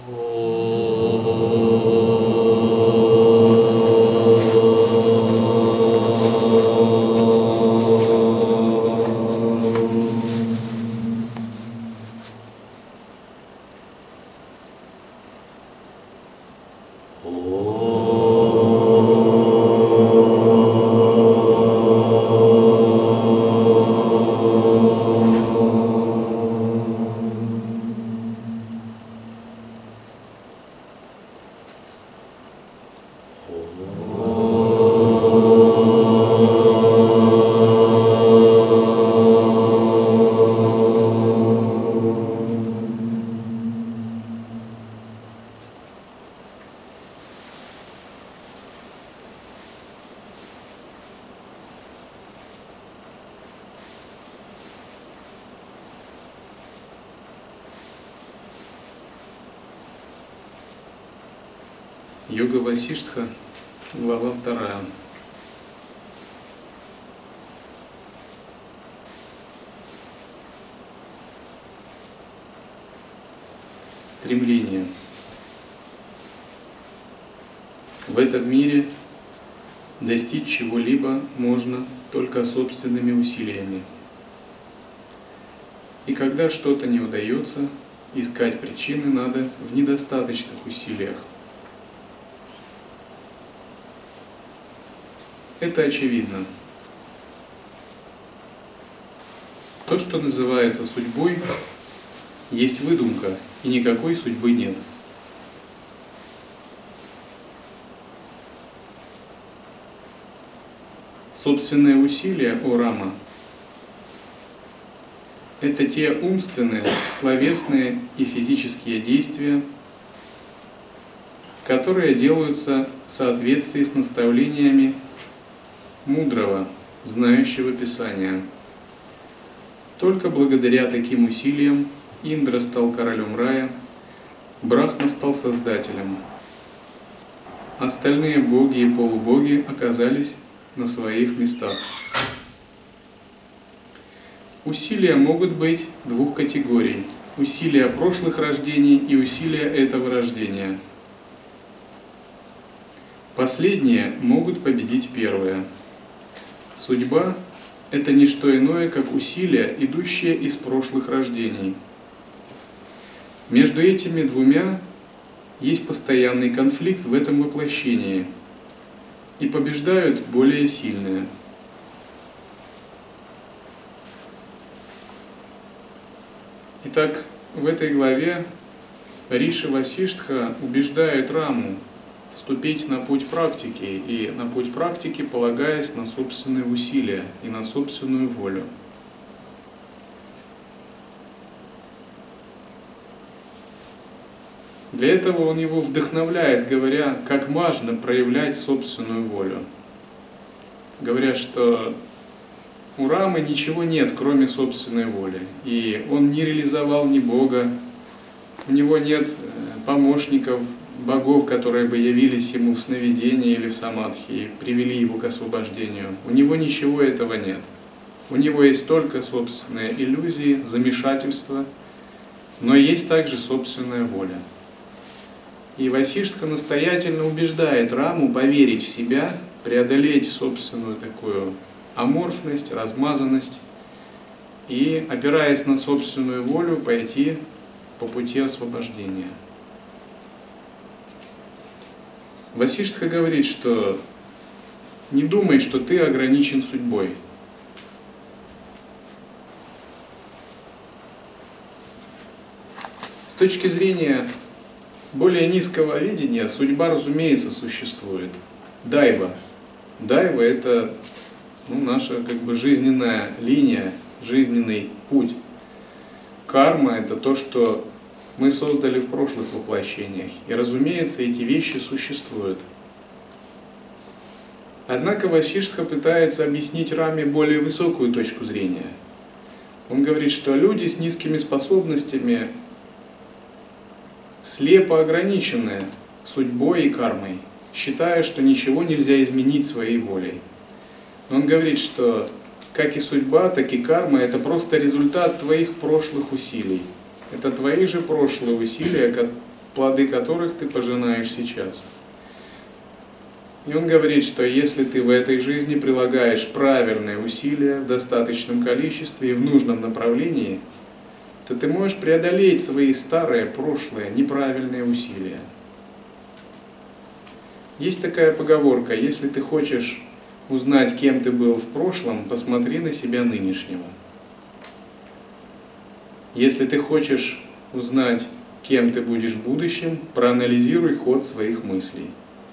Йога Васиштха, глава 2. Стремление. В этом мире достичь чего-либо можно только собственными усилиями. И когда что-то не удается, искать причины надо в недостаточных усилиях. Это очевидно. То, что называется судьбой, есть выдумка, и никакой судьбы нет. Собственные усилия, о Рама, это те умственные, словесные и физические действия, которые делаются в соответствии с наставлениями мудрого, знающего Писания. Только благодаря таким усилиям Индра стал королем рая, Брахма стал создателем. Остальные боги и полубоги оказались на своих местах. Усилия могут быть двух категорий: усилия прошлых рождений и усилия этого рождения. Последние могут победить первые. Судьба – это не что иное, как усилия, идущие из прошлых рождений. Между этими двумя есть постоянный конфликт в этом воплощении, и побеждают более сильные. Итак, в этой главе Риши Васиштха убеждает Раму вступить на путь практики, и на путь практики полагаясь на собственные усилия и на собственную волю. Для этого он его вдохновляет, говоря, как важно проявлять собственную волю. Говоря, что у Рамы ничего нет, кроме собственной воли. И он не реализовал ни Бога, у него нет помощников, богов, которые бы явились ему в сновидении или в самадхи и привели его к освобождению. У него ничего этого нет. У него есть только собственные иллюзии, замешательства, но есть также собственная воля. И Васиштха настоятельно убеждает Раму поверить в себя, преодолеть собственную такую аморфность, размазанность и, опираясь на собственную волю, пойти по пути освобождения. Васиштха говорит, что не думай, что ты ограничен судьбой. С точки зрения более низкого видения, судьба, разумеется, существует. Дайва. Дайва – это наша жизненная линия, жизненный путь. Карма – это то, что мы создали в прошлых воплощениях. И, разумеется, эти вещи существуют. Однако Васиштха пытается объяснить Раме более высокую точку зрения. Он говорит, что люди с низкими способностями слепо ограничены судьбой и кармой, считая, что ничего нельзя изменить своей волей. Он говорит, что как и судьба, так и карма – это просто результат твоих прошлых усилий. Это твои же прошлые усилия, плоды которых ты пожинаешь сейчас. И он говорит, что если ты в этой жизни прилагаешь правильные усилия в достаточном количестве и в нужном направлении, то ты можешь преодолеть свои старые, прошлые, неправильные усилия. Есть такая поговорка: если ты хочешь узнать, кем ты был в прошлом, посмотри на себя нынешнего. Если ты хочешь узнать, кем ты будешь в будущем, проанализируй ход своих мыслей.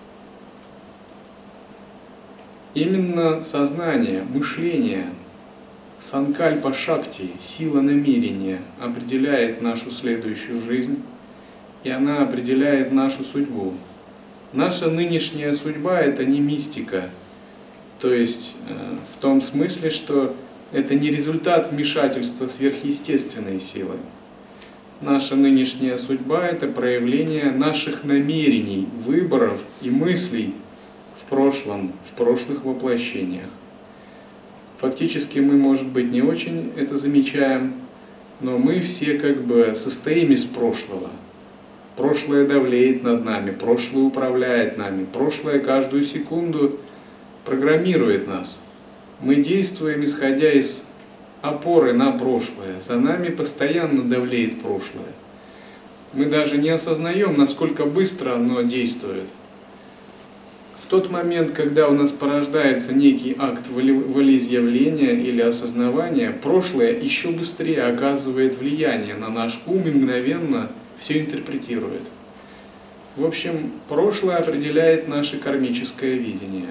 Именно сознание, мышление, санкальпа шакти, сила намерения определяет нашу следующую жизнь, и она определяет нашу судьбу. Наша нынешняя судьба – это не мистика, то есть в том смысле, что это не результат вмешательства сверхъестественной силы. Наша нынешняя судьба – это проявление наших намерений, выборов и мыслей в прошлом, в прошлых воплощениях. Фактически мы, может быть, не очень это замечаем, но мы все как бы состоим из прошлого. Прошлое давлеет над нами, прошлое управляет нами, прошлое каждую секунду программирует нас. Мы действуем, исходя из опоры на прошлое. За нами постоянно давлеет прошлое. Мы даже не осознаем, насколько быстро оно действует. В тот момент, когда у нас порождается некий акт волеизъявления или осознавания, прошлое еще быстрее оказывает влияние на наш ум и мгновенно все интерпретирует. В общем, прошлое определяет наше кармическое видение.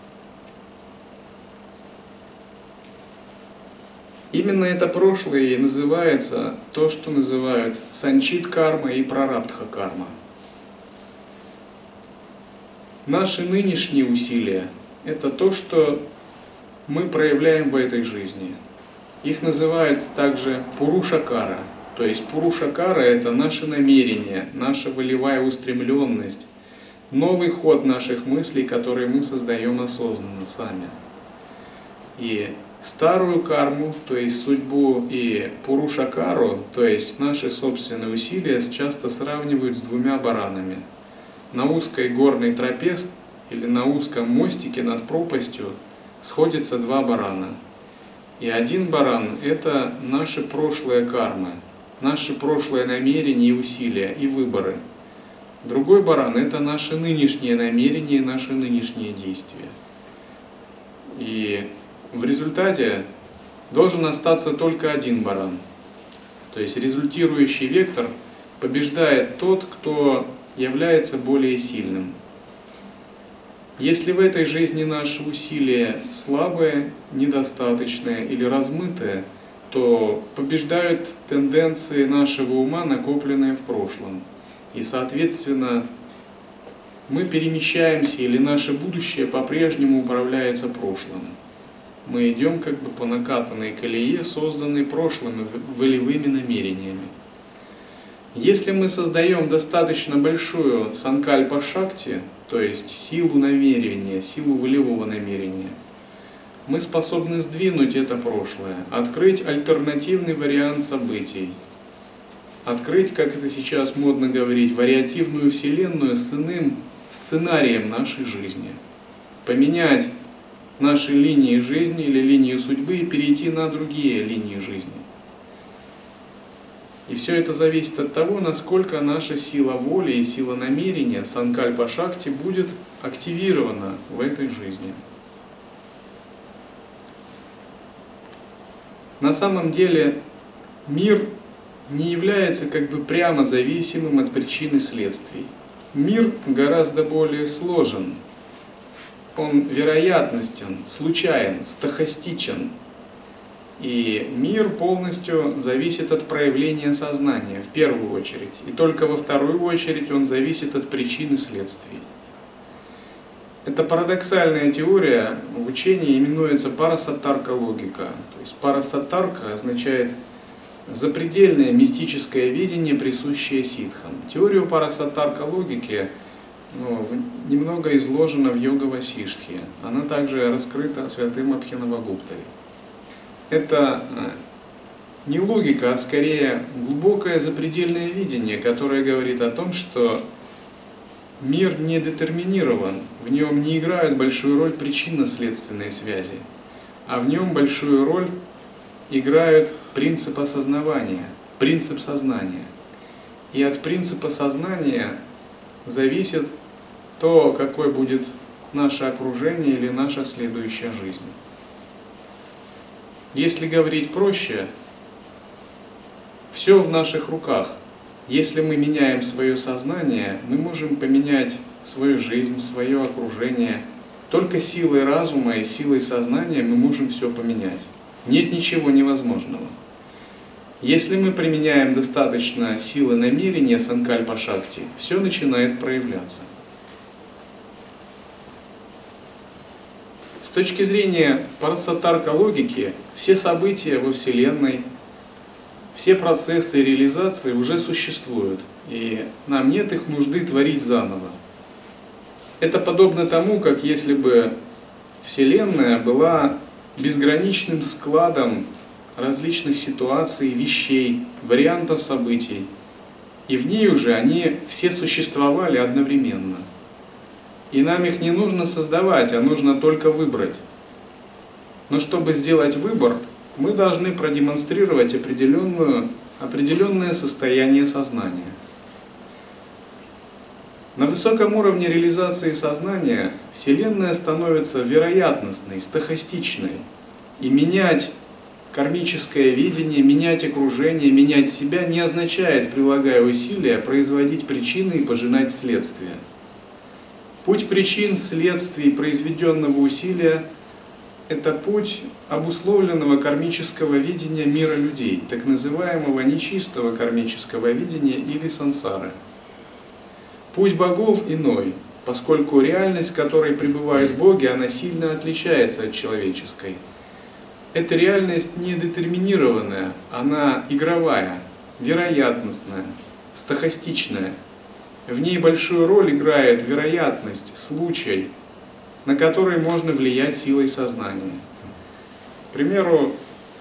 Именно это прошлое и называется то, что называют санчит-карма и прарабдха-карма. Наши нынешние усилия – это то, что мы проявляем в этой жизни. Их называют также пурушакара. То есть пурушакара – это наше намерение, наша волевая устремленность, новый ход наших мыслей, которые мы создаем осознанно сами. И старую карму, то есть судьбу, и пурушакару, то есть наши собственные усилия, часто сравнивают с двумя баранами. На узкой горной тропе или на узком мостике над пропастью сходятся два барана. И один баран – это наши прошлые кармы, наши прошлые намерения и усилия, и выборы. Другой баран – это наши нынешние намерения и наши нынешние действия. И в результате должен остаться только один баран. То есть результирующий вектор побеждает тот, кто является более сильным. Если в этой жизни наши усилия слабые, недостаточные или размытые, то побеждают тенденции нашего ума, накопленные в прошлом. И, соответственно, мы перемещаемся, или наше будущее по-прежнему управляется прошлым. Мы идем как бы по накатанной колее, созданной прошлыми волевыми намерениями. Если мы создаем достаточно большую санкальпа-шакти, то есть силу намерения, силу волевого намерения, мы способны сдвинуть это прошлое, открыть альтернативный вариант событий, открыть, как это сейчас модно говорить, вариативную вселенную с иным сценарием нашей жизни, поменять наши линии жизни или линию судьбы и перейти на другие линии жизни. И все это зависит от того, насколько наша сила воли и сила намерения, санкальпа-шакти, будет активирована в этой жизни. На самом деле мир не является как бы прямо зависимым от причин и следствий. Мир гораздо более сложен. Он вероятностен, случайен, стохастичен. И мир полностью зависит от проявления сознания в первую очередь. И только во вторую очередь он зависит от причин и следствий. Эта парадоксальная теория в учении именуется парасаттарка-логика. То есть парасаттарка означает запредельное мистическое видение, присущее ситхам. Теорию парасаттарка-логики немного изложена в Йога-Васиштхе. Она также раскрыта святым Абхинавагуптой. Это не логика, а скорее глубокое запредельное видение, которое говорит о том, что мир не детерминирован, в нем не играют большую роль причинно-следственные связи, а в нем большую роль играют принцип осознавания, принцип сознания. И от принципа сознания зависит то, какое будет наше окружение или наша следующая жизнь. Если говорить проще, все в наших руках. Если мы меняем свое сознание, мы можем поменять свою жизнь, свое окружение. Только силой разума и силой сознания мы можем все поменять. Нет ничего невозможного. Если мы применяем достаточно силы намерения санкальпа-шакти, все начинает проявляться. С точки зрения парасатарка логики, все события во Вселенной, все процессы реализации уже существуют, и нам нет их нужды творить заново. Это подобно тому, как если бы Вселенная была безграничным складом различных ситуаций, вещей, вариантов событий, и в ней уже они все существовали одновременно. И нам их не нужно создавать, а нужно только выбрать. Но чтобы сделать выбор, мы должны продемонстрировать определенное состояние сознания. На высоком уровне реализации сознания Вселенная становится вероятностной, стохастичной. И менять кармическое видение, менять окружение, менять себя не означает, прилагая усилия, производить причины и пожинать следствия. Путь причин, следствий, произведенного усилия – это путь обусловленного кармического видения мира людей, так называемого нечистого кармического видения или сансары. Путь богов иной, поскольку реальность, в которой пребывают боги, она сильно отличается от человеческой. Эта реальность не детерминированная, она игровая, вероятностная, стохастичная. В ней большую роль играет вероятность, случай, на который можно влиять силой сознания. К примеру,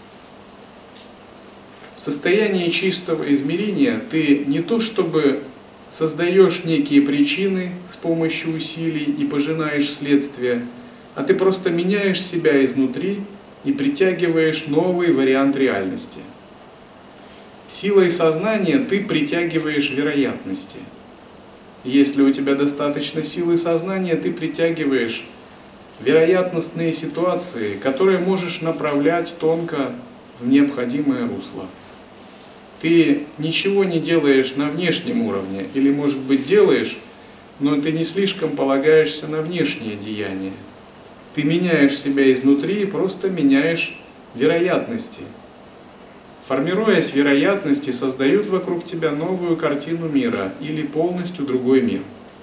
в состоянии чистого измерения ты не то чтобы создаешь некие причины с помощью усилий и пожинаешь следствия, а ты просто меняешь себя изнутри и притягиваешь новый вариант реальности. Силой сознания ты притягиваешь вероятности. Если у тебя достаточно силы сознания, ты притягиваешь вероятностные ситуации, которые можешь направлять тонко в необходимое русло. Ты ничего не делаешь на внешнем уровне, или, может быть, делаешь, но ты не слишком полагаешься на внешние деяния. Ты меняешь себя изнутри и просто меняешь вероятности. Формируясь, вероятности создают вокруг тебя новую картину мира или полностью другой мир.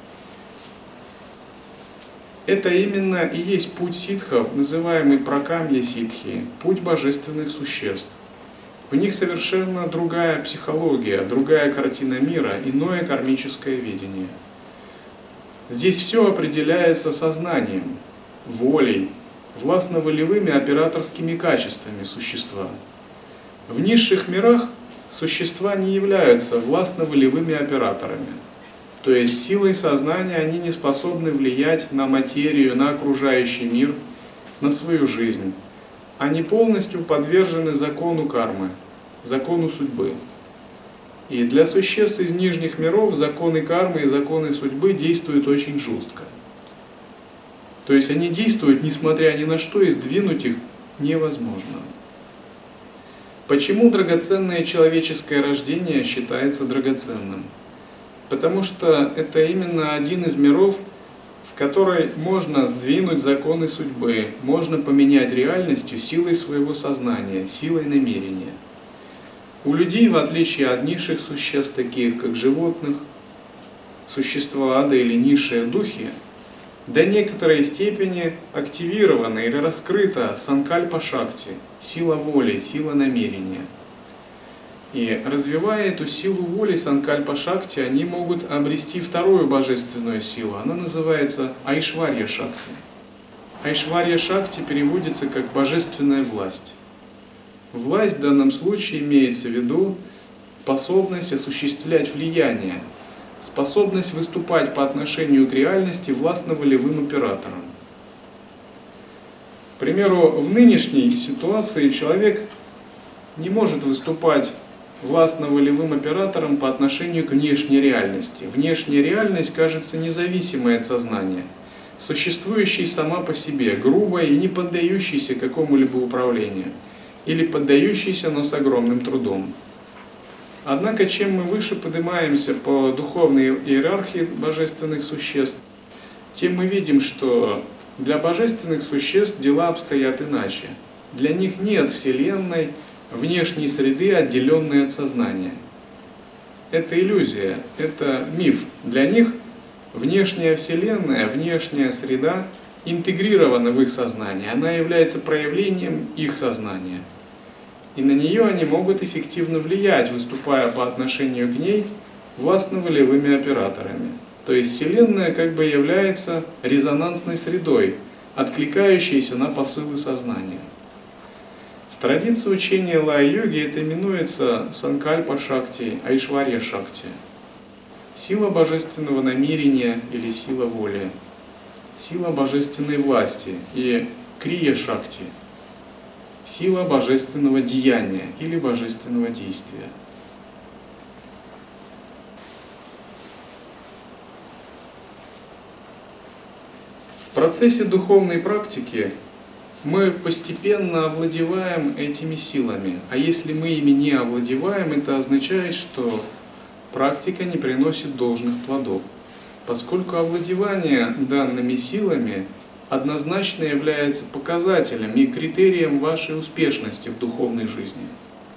Это именно и есть путь ситхов, называемый пракамья-ситхи, путь божественных существ. У них совершенно другая психология, другая картина мира, иное кармическое видение. Здесь все определяется сознанием, волей, властно-волевыми операторскими качествами существа. В низших мирах существа не являются властно-волевыми операторами. То есть силой сознания они не способны влиять на материю, на окружающий мир, на свою жизнь. Они полностью подвержены закону кармы, закону судьбы. И для существ из нижних миров законы кармы и законы судьбы действуют очень жестко. То есть они действуют, несмотря ни на что, и сдвинуть их невозможно. Почему драгоценное человеческое рождение считается драгоценным? Потому что это именно один из миров, в который можно сдвинуть законы судьбы, можно поменять реальностью силой своего сознания, силой намерения. У людей, в отличие от низших существ, таких как животных, существа ада или низшие духи, до некоторой степени активирована или раскрыта санкальпа-шакти, сила воли, сила намерения. И развивая эту силу воли санкальпа-шакти, они могут обрести вторую божественную силу. Она называется Айшварья-шакти. Айшварья-шакти переводится как «божественная власть». Власть в данном случае имеется в виду способность осуществлять влияние, способность выступать по отношению к реальности властно-волевым оператором. К примеру, в нынешней ситуации человек не может выступать властно-волевым оператором по отношению к внешней реальности. Внешняя реальность кажется независимой от сознания, существующей сама по себе, грубой и не поддающейся какому-либо управлению, или поддающейся, но с огромным трудом. Однако, чем мы выше поднимаемся по духовной иерархии божественных существ, тем мы видим, что для божественных существ дела обстоят иначе. Для них нет Вселенной, внешней среды, отделенной от сознания. Это иллюзия, это миф. Для них внешняя Вселенная, внешняя среда интегрирована в их сознание, она является проявлением их сознания. И на нее они могут эффективно влиять, выступая по отношению к ней властно-волевыми операторами. То есть Вселенная как бы является резонансной средой, откликающейся на посылы сознания. В традиции учения Лая-йоги это именуется Санкальпа-шакти, Айшварья-шакти. Сила божественного намерения или сила воли, сила божественной власти и Крия-шакти, сила божественного деяния или божественного действия. В процессе духовной практики мы постепенно овладеваем этими силами, а если мы ими не овладеваем, это означает, что практика не приносит должных плодов, поскольку овладевание данными силами однозначно является показателем и критерием вашей успешности в духовной жизни.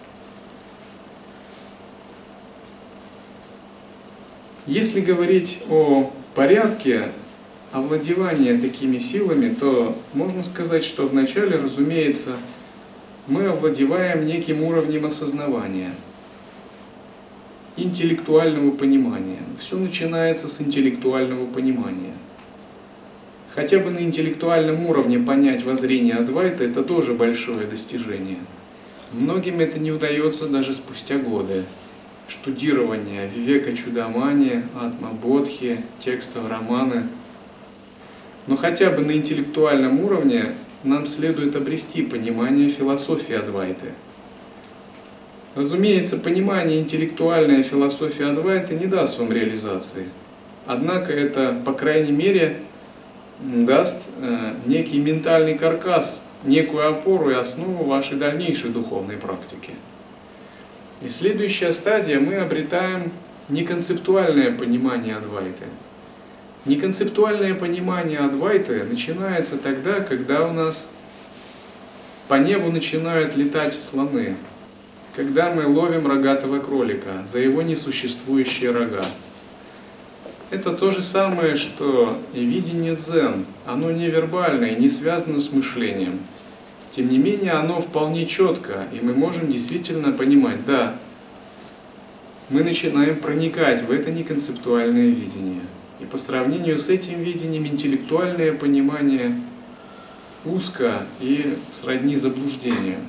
Если говорить о порядке овладевания такими силами, то можно сказать, что вначале, разумеется, мы овладеваем неким уровнем осознавания, интеллектуального понимания. Все начинается с интеллектуального понимания. Хотя бы на интеллектуальном уровне понять воззрение Адвайта – это тоже большое достижение. Многим это не удается даже спустя годы штудирования Вивека-чудамани, Атма-бодхи, текстов романа. Но хотя бы на интеллектуальном уровне нам следует обрести понимание философии Адвайты. Разумеется, понимание интеллектуальной философии Адвайты не даст вам реализации. Однако это, по крайней мере, даст некий ментальный каркас, некую опору и основу вашей дальнейшей духовной практики. И следующая стадия, мы обретаем неконцептуальное понимание Адвайты. Неконцептуальное понимание Адвайты начинается тогда, когда у нас по небу начинают летать слоны, когда мы ловим рогатого кролика за его несуществующие рога. Это то же самое, что и видение дзен. Оно не вербальное, не связано с мышлением. Тем не менее, оно вполне четко, и мы можем действительно понимать, да, мы начинаем проникать в это неконцептуальное видение. И по сравнению с этим видением интеллектуальное понимание узко и сродни заблуждению.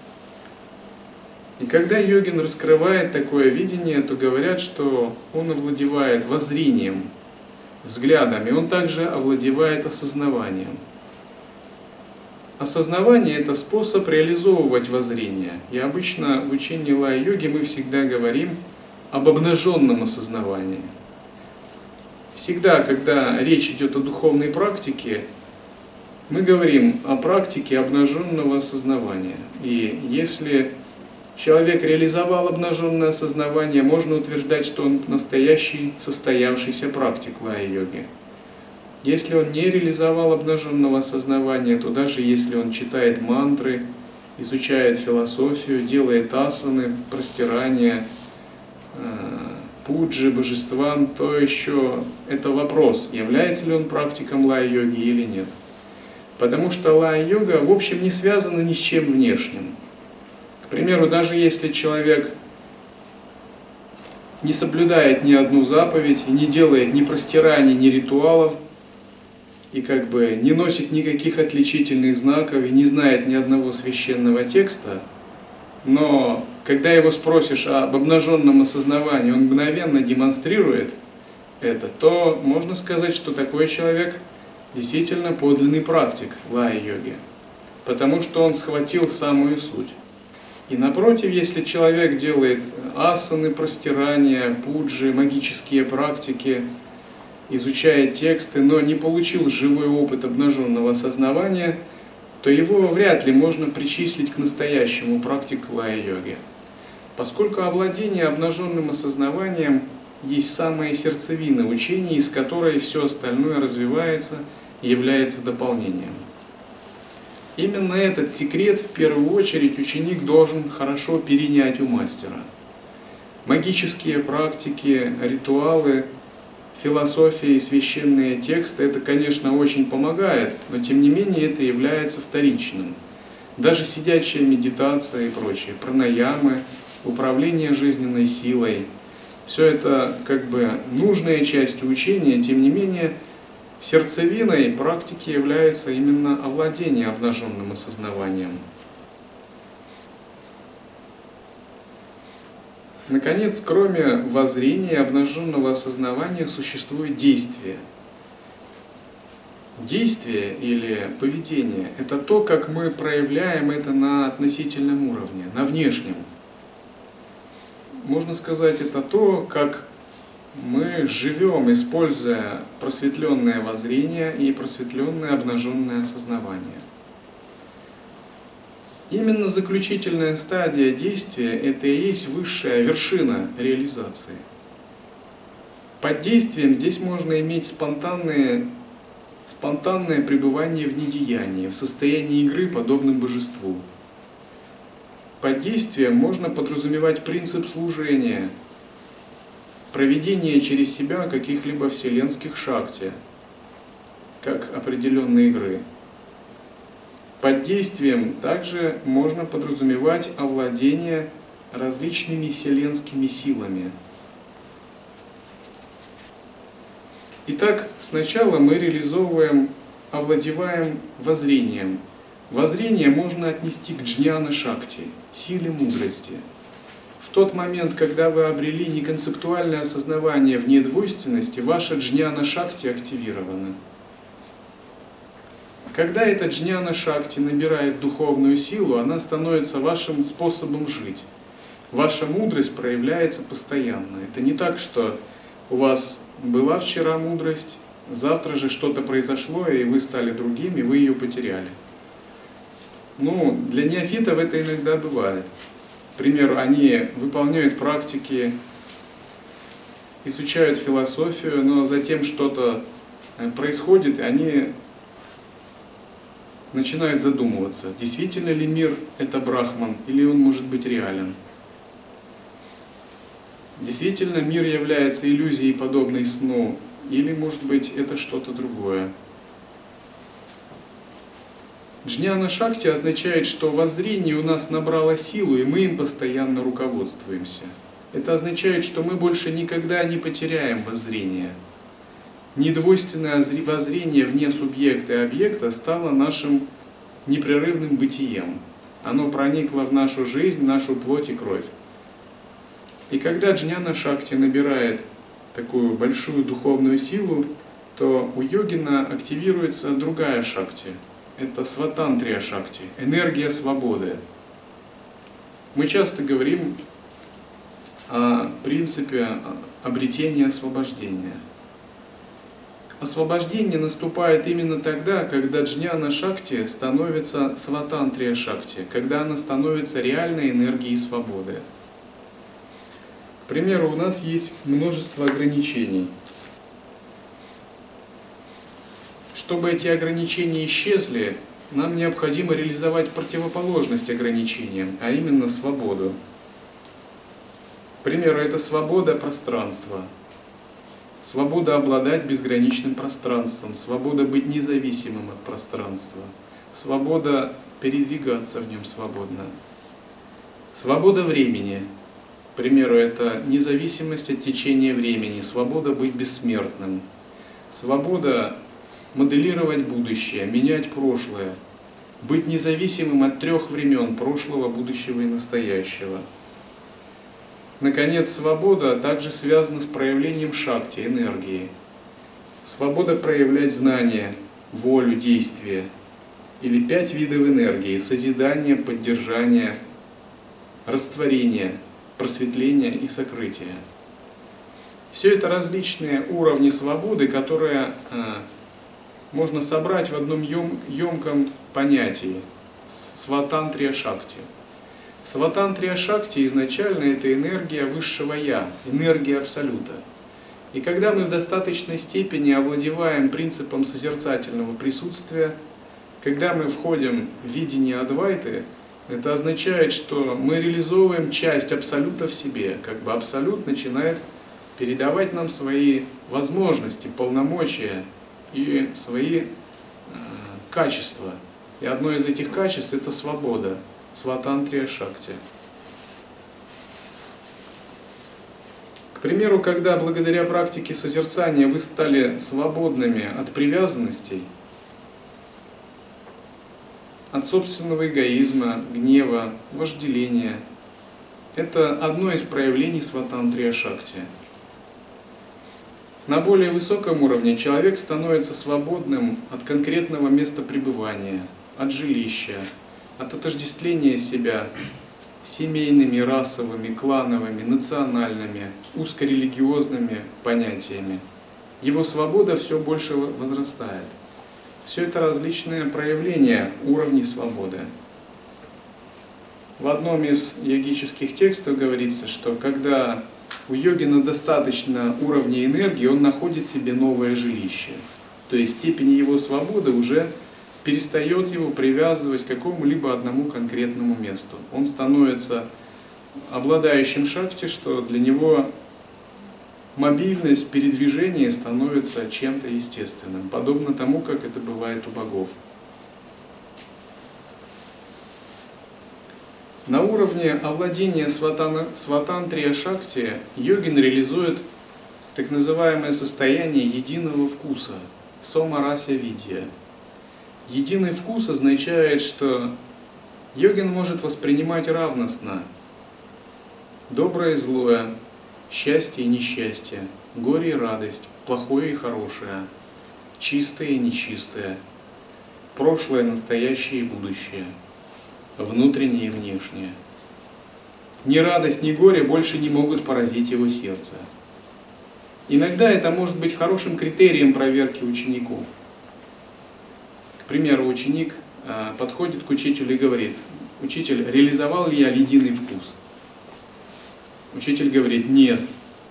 И когда йогин раскрывает такое видение, то говорят, что он овладевает воззрением, взглядом, и он также овладевает осознаванием. Осознавание – это способ реализовывать воззрение. И обычно в учении Лая-йоги мы всегда говорим об обнаженном осознавании. Всегда, когда речь идет о духовной практике, мы говорим о практике обнаженного осознавания. И если человек реализовал обнаженное осознавание, можно утверждать, что он настоящий состоявшийся практик Лая-йоги. Если он не реализовал обнаженного осознавания, то даже если он читает мантры, изучает философию, делает асаны, простирания, пуджи божествам, то еще это вопрос, является ли он практиком Лая-йоги или нет. Потому что Лая-йога в общем не связана ни с чем внешним. К примеру, даже если человек не соблюдает ни одну заповедь, не делает ни простираний, ни ритуалов, и как бы не носит никаких отличительных знаков, и не знает ни одного священного текста, но когда его спросишь об обнаженном осознавании, он мгновенно демонстрирует это, то можно сказать, что такой человек действительно подлинный практик лая-йоги, потому что он схватил самую суть. И напротив, если человек делает асаны, простирания, пуджи, магические практики, изучает тексты, но не получил живой опыт обнаженного осознавания, то его вряд ли можно причислить к настоящему практику лая-йоги, поскольку овладение обнаженным осознаванием есть самая сердцевина учения, из которой все остальное развивается и является дополнением. Именно этот секрет в первую очередь ученик должен хорошо перенять у мастера. Магические практики, ритуалы, философия и священные тексты, это, конечно, очень помогает, но тем не менее это является вторичным. Даже сидячая медитация и прочее, пранаямы, управление жизненной силой, все это как бы нужная часть учения, тем не менее сердцевиной практики является именно овладение обнаженным осознаванием. Наконец, кроме воззрения обнаженного осознавания существует действие. Действие или поведение – это то, как мы проявляем это на относительном уровне, на внешнем. Можно сказать, это то, как мы живем, используя просветленное воззрение и просветленное обнаженное осознавание. Именно заключительная стадия действия – это и есть высшая вершина реализации. Под действием здесь можно иметь спонтанное пребывание в недеянии, в состоянии игры, подобном божеству. Под действием можно подразумевать принцип служения, проведение через себя каких-либо вселенских шакти, как определенной игры. Под действием также можно подразумевать овладение различными вселенскими силами. Итак, сначала мы овладеваем воззрением. Воззрение можно отнести к джняна-шакти, силе мудрости. В тот момент, когда вы обрели неконцептуальное осознавание в недвойственности, ваша джняна-шакти активирована. Когда эта джняна-шакти набирает духовную силу, она становится вашим способом жить. Ваша мудрость проявляется постоянно. Это не так, что у вас была вчера мудрость, завтра же что-то произошло, и вы стали другим, и вы ее потеряли. Для неофитов это иногда бывает. К примеру, они выполняют практики, изучают философию, но затем что-то происходит, и они начинают задумываться, действительно ли мир – это брахман, или он может быть реален. Действительно мир является иллюзией, подобной сну, или, может быть, это что-то другое. Джняна-шакти означает, что воззрение у нас набрало силу, и мы им постоянно руководствуемся. Это означает, что мы больше никогда не потеряем воззрение. Недвойственное воззрение вне субъекта и объекта стало нашим непрерывным бытием. Оно проникло в нашу жизнь, в нашу плоть и кровь. И когда джняна-шакти набирает такую большую духовную силу, то у йогина активируется другая шакти. Это сватантрия-шакти, энергия свободы. Мы часто говорим о принципе обретения освобождения. Освобождение наступает именно тогда, когда джняна-шакти становится сватантрия-шакти, когда она становится реальной энергией свободы. К примеру, у нас есть множество ограничений. Чтобы эти ограничения исчезли, нам необходимо реализовать противоположность ограничениям, а именно свободу. К примеру, это свобода пространства. Свобода обладать безграничным пространством, свобода быть независимым от пространства, свобода передвигаться в нем свободно. Свобода времени. К примеру, это независимость от течения времени, свобода быть бессмертным, свобода моделировать будущее, менять прошлое. быть независимым от трех времен: прошлого, будущего и настоящего. Наконец, свобода также связана с проявлением шакти, энергии. Свобода проявлять знания, волю, действие. Или 5 видов энергии: созидание, поддержание, растворение, просветление и сокрытие. Все это различные уровни свободы, которые можно собрать в одном емком понятии – сватантрия шакти. Сватантрия шакти изначально это энергия высшего Я, энергия Абсолюта. И когда мы в достаточной степени овладеваем принципом созерцательного присутствия, когда мы входим в видение Адвайты, это означает, что мы реализовываем часть Абсолюта в себе, как бы Абсолют начинает передавать нам свои возможности, полномочия и свои качества. И одно из этих качеств – это свобода, сватантрия шакти. К примеру, когда благодаря практике созерцания вы стали свободными от привязанностей, от собственного эгоизма, гнева, вожделения, это одно из проявлений сватантрия шакти. На более высоком уровне человек становится свободным от конкретного места пребывания, от жилища, от отождествления себя семейными, расовыми, клановыми, национальными, узкорелигиозными понятиями. Его свобода все больше возрастает. Все это различные проявления уровней свободы. В одном из йогических текстов говорится, что когда у йогина достаточно уровня энергии, он находит себе новое жилище. То есть степень его свободы уже перестает его привязывать к какому-либо одному конкретному месту. Он становится обладающим шакти, что для него мобильность, передвижение становится чем-то естественным, подобно тому, как это бывает у богов. На уровне овладения сватантрия шакти йогин реализует так называемое состояние единого вкуса, сома-рася видья. Единый вкус означает, что йогин может воспринимать равностно доброе и злое, счастье и несчастье, горе и радость, плохое и хорошее, чистое и нечистое, прошлое, настоящее и будущее, внутреннее и внешнее. Ни радость, ни горе больше не могут поразить его сердце. Иногда это может быть хорошим критерием проверки ученику. К примеру, ученик подходит к учителю и говорит: «Учитель, реализовал ли я единый вкус?» Учитель говорит: «Нет».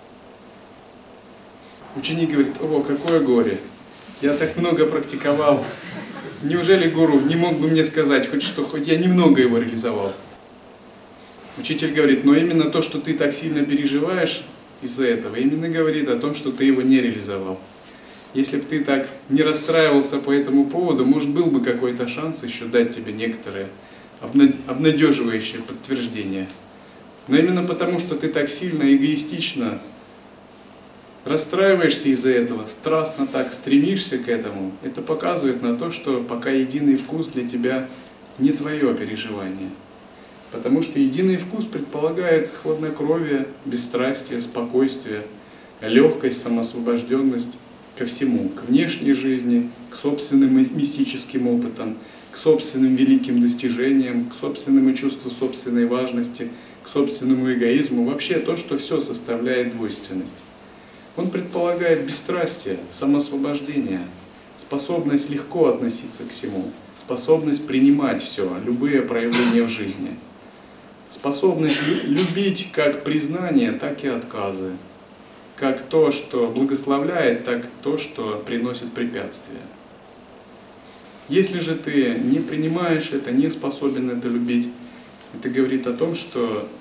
Ученик говорит: «О, какое горе! Я так много практиковал. Неужели гуру не мог бы мне сказать, хоть я немного его реализовал?» Учитель говорит: «Но именно то, что ты так сильно переживаешь из-за этого, именно говорит о том, что ты его не реализовал. Если бы ты так не расстраивался по этому поводу, может, был бы какой-то шанс еще дать тебе некоторые обнадеживающие подтверждения. Но именно потому, что ты так сильно эгоистично расстраиваешься из-за этого, страстно так стремишься к этому, это показывает на то, что пока единый вкус для тебя не твое переживание. Потому что единый вкус предполагает хладнокровие, бесстрастие, спокойствие, легкость, самоосвобожденность ко всему, к внешней жизни, к собственным мистическим опытам, к собственным великим достижениям, к собственному чувству собственной важности, к собственному эгоизму, вообще то, что все составляет двойственность. Он предполагает бесстрастие, самоосвобождение, способность легко относиться к всему, способность принимать все, любые проявления в жизни, способность любить как признание, так и отказы, как то, что благословляет, так то, что приносит препятствия. Если же ты не принимаешь это, не способен это любить, это говорит о том, что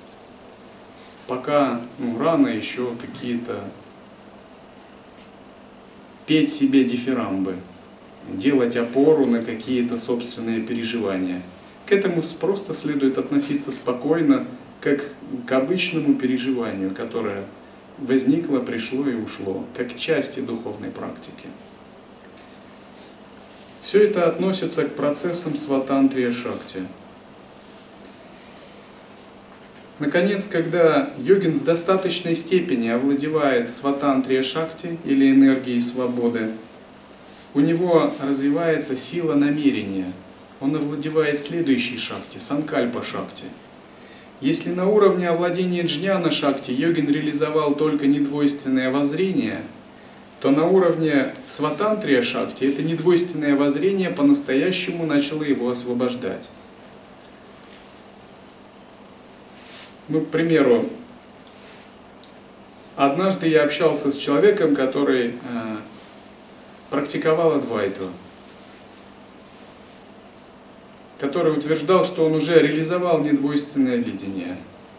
пока рано еще какие-то петь себе дифирамбы, делать опору на какие-то собственные переживания. К этому просто следует относиться спокойно, как к обычному переживанию, которое возникло, пришло и ушло, как к части духовной практики. Все это относится к процессам сватантрия-шакти. Наконец, когда йогин в достаточной степени овладевает сватантрия-шакти или энергией свободы, у него развивается сила намерения. Он овладевает следующей шакти, санкальпа-шакти. Если на уровне овладения джняна-шакти йогин реализовал только недвойственное воззрение, то на уровне сватантрия-шакти это недвойственное воззрение по-настоящему начало его освобождать. Ну, к примеру, однажды я общался с человеком, который практиковал адвайту, который утверждал, что он уже реализовал недвойственное видение.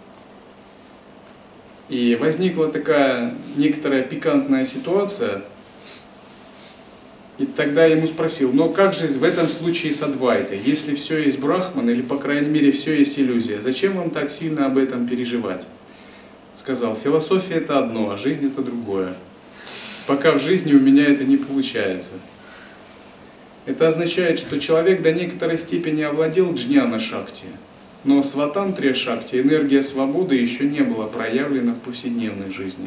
И возникла такая некоторая пикантная ситуация, и тогда я ему спросил, но как же в этом случае с адвайтой, если все есть брахман, или по крайней мере все есть иллюзия, зачем вам так сильно об этом переживать? Сказал, философия это одно, а жизнь это другое. Пока в жизни у меня это не получается. Это означает, что человек до некоторой степени овладел джняна-шакти, но сватантрия-шакти, энергия свободы, еще не была проявлена в повседневной жизни.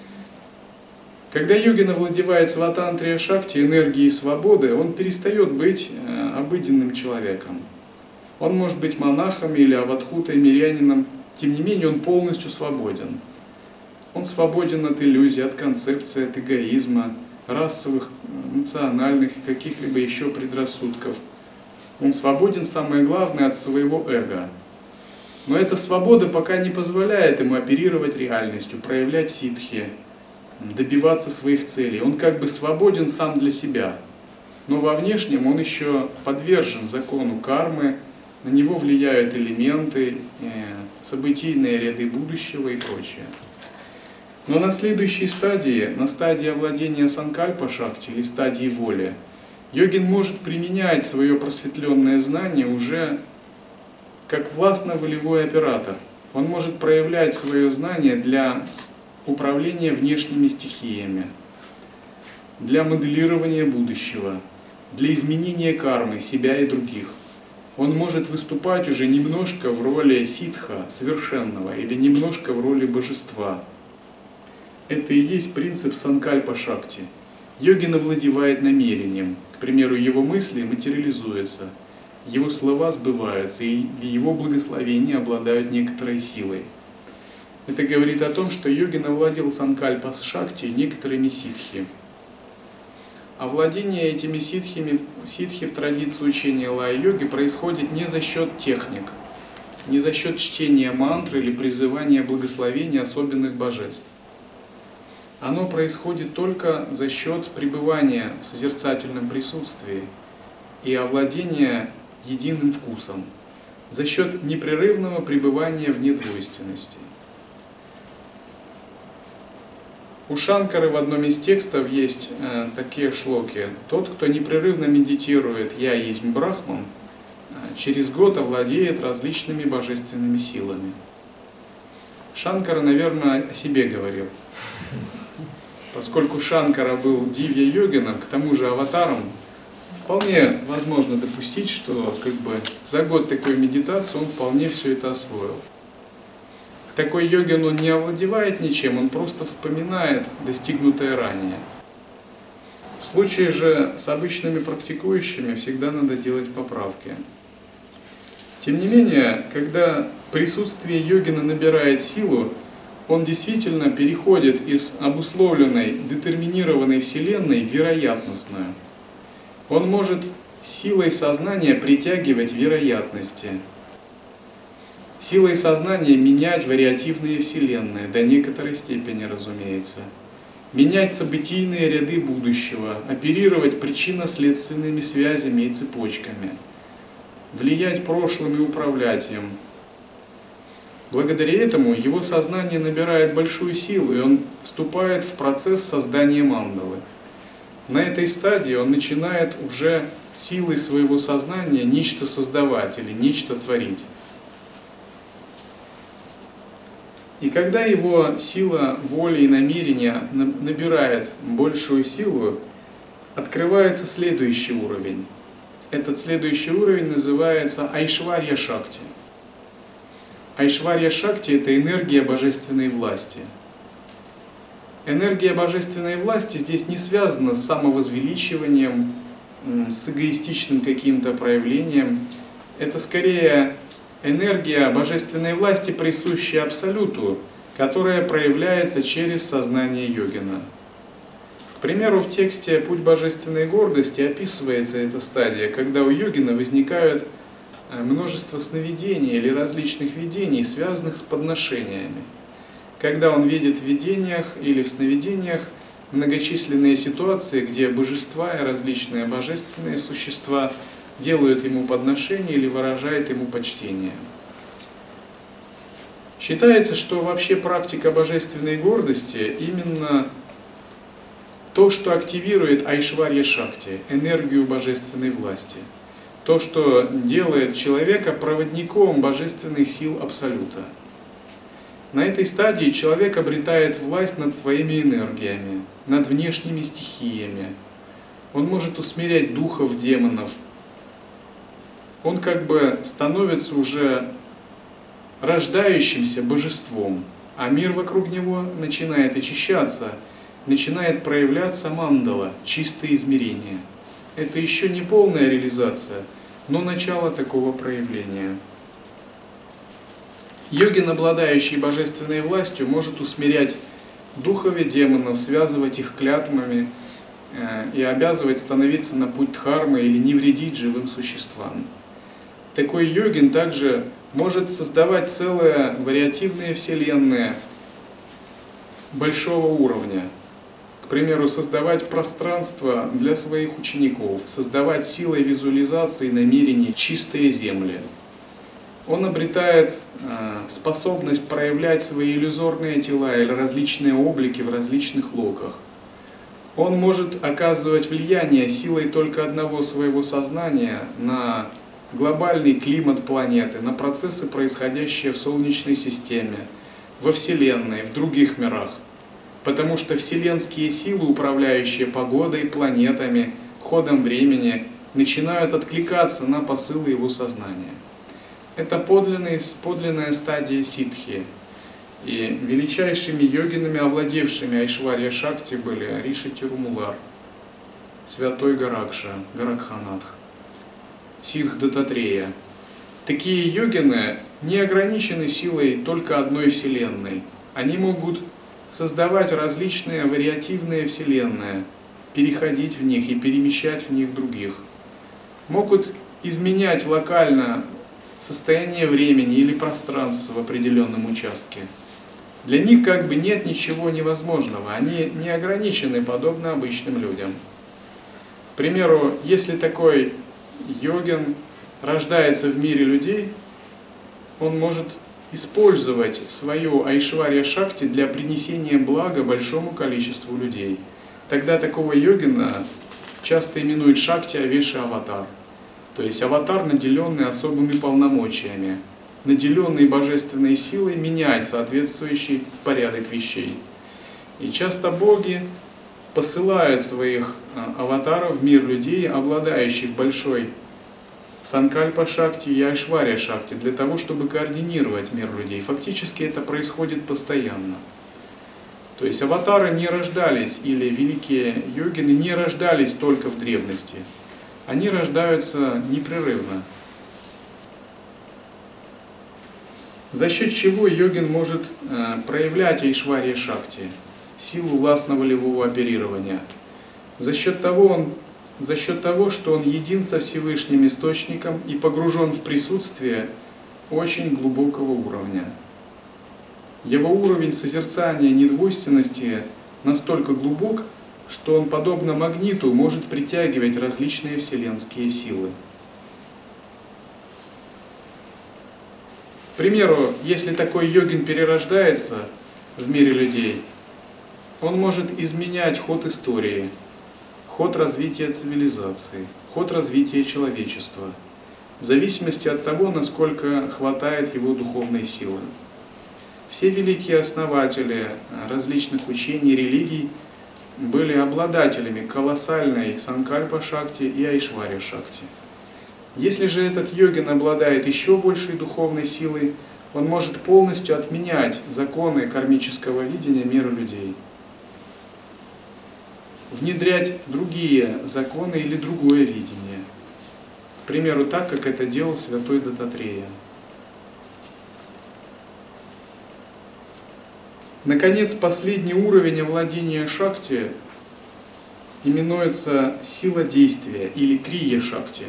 Когда йогин овладевает сватантрия-шакти, энергией свободы, он перестает быть обыденным человеком. Он может быть монахом или авадхутой, мирянином, тем не менее он полностью свободен. Он свободен от иллюзий, от концепции, от эгоизма, расовых, национальных и каких-либо еще предрассудков. Он свободен, самое главное, от своего эго. Но эта свобода пока не позволяет ему оперировать реальностью, проявлять ситхи, добиваться своих целей. Он как бы свободен сам для себя. Но во внешнем он еще подвержен закону кармы, на него влияют элементы, событийные ряды будущего и прочее. Но на следующей стадии, на стадии овладения санкальпа-шакти или стадии воли, йогин может применять свое просветленное знание уже как властно-волевой оператор. Он может проявлять свое знание для управления внешними стихиями, для моделирования будущего, для изменения кармы себя и других. Он может выступать уже немножко в роли ситха, совершенного, или немножко в роли божества. Это и есть принцип санкальпа-шакти. Йогин овладевает намерением. К примеру, его мысли материализуются, его слова сбываются, и его благословения обладают некоторой силой. Это говорит о том, что йогин овладел санкальпа-шакти некоторыми ситхи. Овладение этими ситхи в традиции учения лая-йоги происходит не за счет техник, не за счет чтения мантры или призывания благословения особенных божеств. Оно происходит только за счет пребывания в созерцательном присутствии и овладения единым вкусом, за счет непрерывного пребывания в недвойственности. У Шанкары в одном из текстов есть такие шлоки. Тот, кто непрерывно медитирует «Я есть Брахман», через год овладеет различными божественными силами. Шанкара, наверное, о себе говорил. Поскольку Шанкара был дивья-йогином, к тому же аватаром, вполне возможно допустить, что за год такой медитации он вполне все это освоил. Такой йогин, он не овладевает ничем, он просто вспоминает достигнутое ранее. В случае же с обычными практикующими всегда надо делать поправки. Тем не менее, когда присутствие йогина набирает силу, он действительно переходит из обусловленной, детерминированной Вселенной в вероятностную. Он может силой сознания притягивать вероятности, силой сознания менять вариативные вселенные, до некоторой степени, разумеется, менять событийные ряды будущего, оперировать причинно-следственными связями и цепочками, влиять прошлым и управлять им. Благодаря этому его сознание набирает большую силу, и он вступает в процесс создания мандалы. На этой стадии он начинает уже силой своего сознания нечто создавать или нечто творить. И когда его сила воли и намерения набирает большую силу, открывается следующий уровень. Этот следующий уровень называется Айшварья Шакти. Айшварья Шакти – это энергия божественной власти. Энергия божественной власти здесь не связана с самовозвеличиванием, с эгоистичным каким-то проявлением. Это скорее энергия божественной власти, присущая Абсолюту, которая проявляется через сознание йогина. К примеру, в тексте «Путь божественной гордости» описывается эта стадия, когда у йогина возникают множество сновидений или различных видений, связанных с подношениями. Когда он видит в видениях или в сновидениях многочисленные ситуации, где божества и различные божественные существа делают ему подношения или выражают ему почтение. Считается, что вообще практика божественной гордости именно то, что активирует Айшварья Шакти, энергию божественной власти. То, что делает человека проводником божественных сил Абсолюта. На этой стадии человек обретает власть над своими энергиями, над внешними стихиями. Он может усмирять духов, демонов. Он как бы становится уже рождающимся божеством, а мир вокруг него начинает очищаться, начинает проявляться мандала, чистое измерение. Это еще не полная реализация, но начало такого проявления. Йогин, обладающий божественной властью, может усмирять духов и демонов, связывать их клятвами и обязывать становиться на путь дхармы или не вредить живым существам. Такой йогин также может создавать целые вариативные вселенные большого уровня. К примеру, создавать пространство для своих учеников, создавать силой визуализации намерений чистые земли. Он обретает способность проявлять свои иллюзорные тела или различные облики в различных локах. Он может оказывать влияние силой только одного своего сознания на глобальный климат планеты, на процессы, происходящие в Солнечной системе, во Вселенной, в других мирах. Потому что вселенские силы, управляющие погодой, планетами, ходом времени, начинают откликаться на посылы его сознания. Это подлинная стадия ситхи. И величайшими йогинами, овладевшими Айшварья Шакти, были Риши Тирумулар, Святой Гаракша, Гаракханатх, Сиддх Дататрея. Такие йогины не ограничены силой только одной вселенной. Они могут создавать различные вариативные вселенные, переходить в них и перемещать в них других. Могут изменять локально состояние времени или пространства в определенном участке. Для них как бы нет ничего невозможного, они не ограничены, подобно обычным людям. К примеру, если такой йогин рождается в мире людей, он может использовать свою Айшварья Шакти для принесения блага большому количеству людей. Тогда такого йогина часто именуют Шакти Авеши Аватар. То есть аватар, наделенный особыми полномочиями, наделенный божественной силой менять соответствующий порядок вещей. И часто боги посылают своих аватаров в мир людей, обладающих большой Санкальпа Шакти и Айшварья Шакти, для того, чтобы координировать мир людей. Фактически это происходит постоянно. То есть аватары не рождались, или великие йогины не рождались только в древности. Они рождаются непрерывно. За счет чего йогин может проявлять Айшварья Шакти, силу властно-волевого оперирования? За счет того, что он един со Всевышним Источником и погружен в присутствие очень глубокого уровня. Его уровень созерцания недвойственности настолько глубок, что он, подобно магниту, может притягивать различные вселенские силы. К примеру, если такой йогин перерождается в мире людей, он может изменять ход истории, ход развития цивилизации, ход развития человечества, в зависимости от того, насколько хватает его духовной силы. Все великие основатели различных учений, религий были обладателями колоссальной Санкальпа Шакти и Айшварья Шакти. Если же этот йогин обладает еще большей духовной силой, он может полностью отменять законы кармического видения мира людей, внедрять другие законы или другое видение. К примеру, так, как это делал святой Даттатрея. Наконец, последний уровень овладения шакти именуется сила действия или крия-шакти.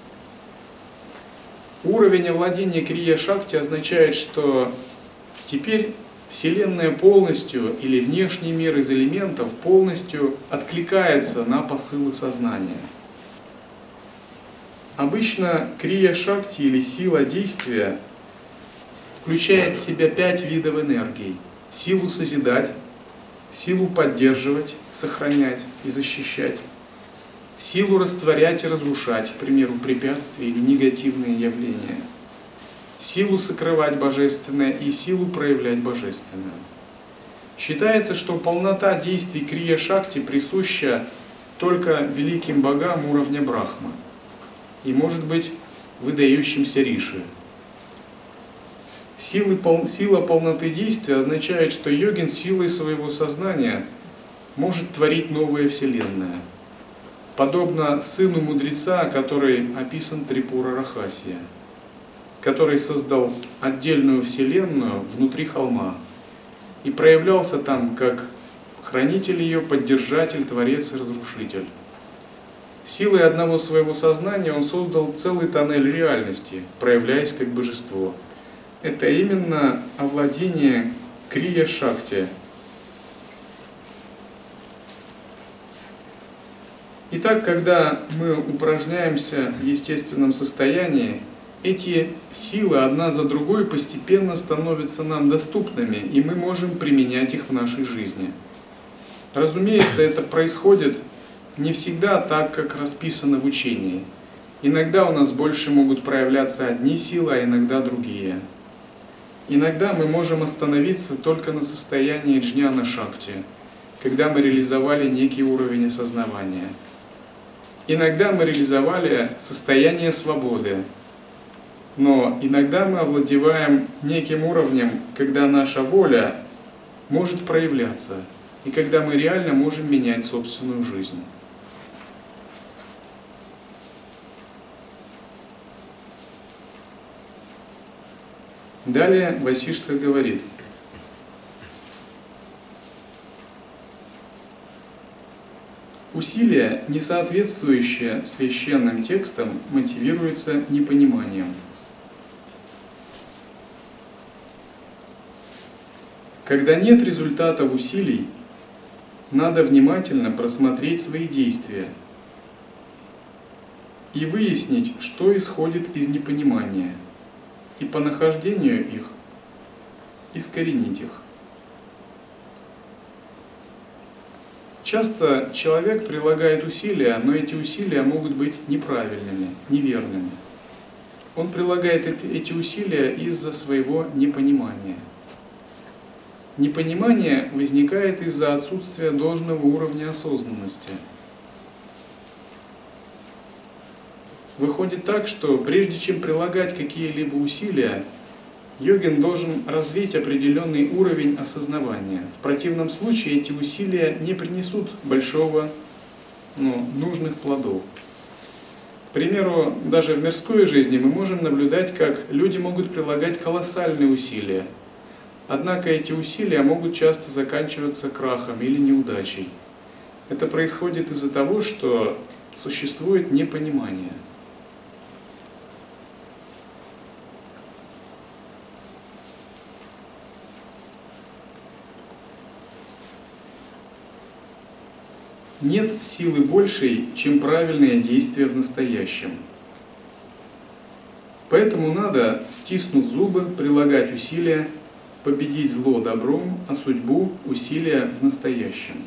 Уровень овладения крия-шакти означает, что теперь Вселенная полностью или внешний мир из элементов полностью откликается на посылы сознания. Обычно крия-шакти или сила действия включает в себя 5 видов энергий. Силу созидать, силу поддерживать, сохранять и защищать, силу растворять и разрушать, к примеру, препятствия или негативные явления, силу сокрывать божественное и силу проявлять божественное. Считается, что полнота действий крия-шакти присуща только великим богам уровня Брахма и, может быть, выдающимся риши. Сила полноты действия означает, что йогин силой своего сознания может творить новые вселенные, подобно сыну мудреца, который описан Трипура Рахасия, который создал отдельную вселенную внутри холма и проявлялся там как хранитель ее, поддержатель, творец и разрушитель. Силой одного своего сознания он создал целый тоннель реальности, проявляясь как божество. Это именно овладение крия-шакти. Итак, когда мы упражняемся в естественном состоянии, эти силы одна за другой постепенно становятся нам доступными, и мы можем применять их в нашей жизни. Разумеется, это происходит не всегда так, как расписано в учении. Иногда у нас больше могут проявляться одни силы, а иногда другие. Иногда мы можем остановиться только на состоянии джняна-шакти, когда мы реализовали некий уровень осознавания. Иногда мы реализовали состояние свободы, но иногда мы овладеваем неким уровнем, когда наша воля может проявляться, и когда мы реально можем менять собственную жизнь. Далее Васиштха говорит: усилие, не соответствующее священным текстам, мотивируется непониманием. Когда нет результатов усилий, надо внимательно просмотреть свои действия и выяснить, что исходит из непонимания, и по нахождению их искоренить их. Часто человек прилагает усилия, но эти усилия могут быть неправильными, неверными. Он прилагает эти усилия из-за своего непонимания. Непонимание возникает из-за отсутствия должного уровня осознанности. Выходит так, что прежде чем прилагать какие-либо усилия, йогин должен развить определенный уровень осознавания. В противном случае эти усилия не принесут большого, нужных плодов. К примеру, даже в мирской жизни мы можем наблюдать, как люди могут прилагать колоссальные усилия. Однако эти усилия могут часто заканчиваться крахом или неудачей. Это происходит из-за того, что существует непонимание. Нет силы большей, чем правильное действие в настоящем. Поэтому надо, стиснув зубы, прилагать усилия, победить зло добром, а судьбу — усилия в настоящем.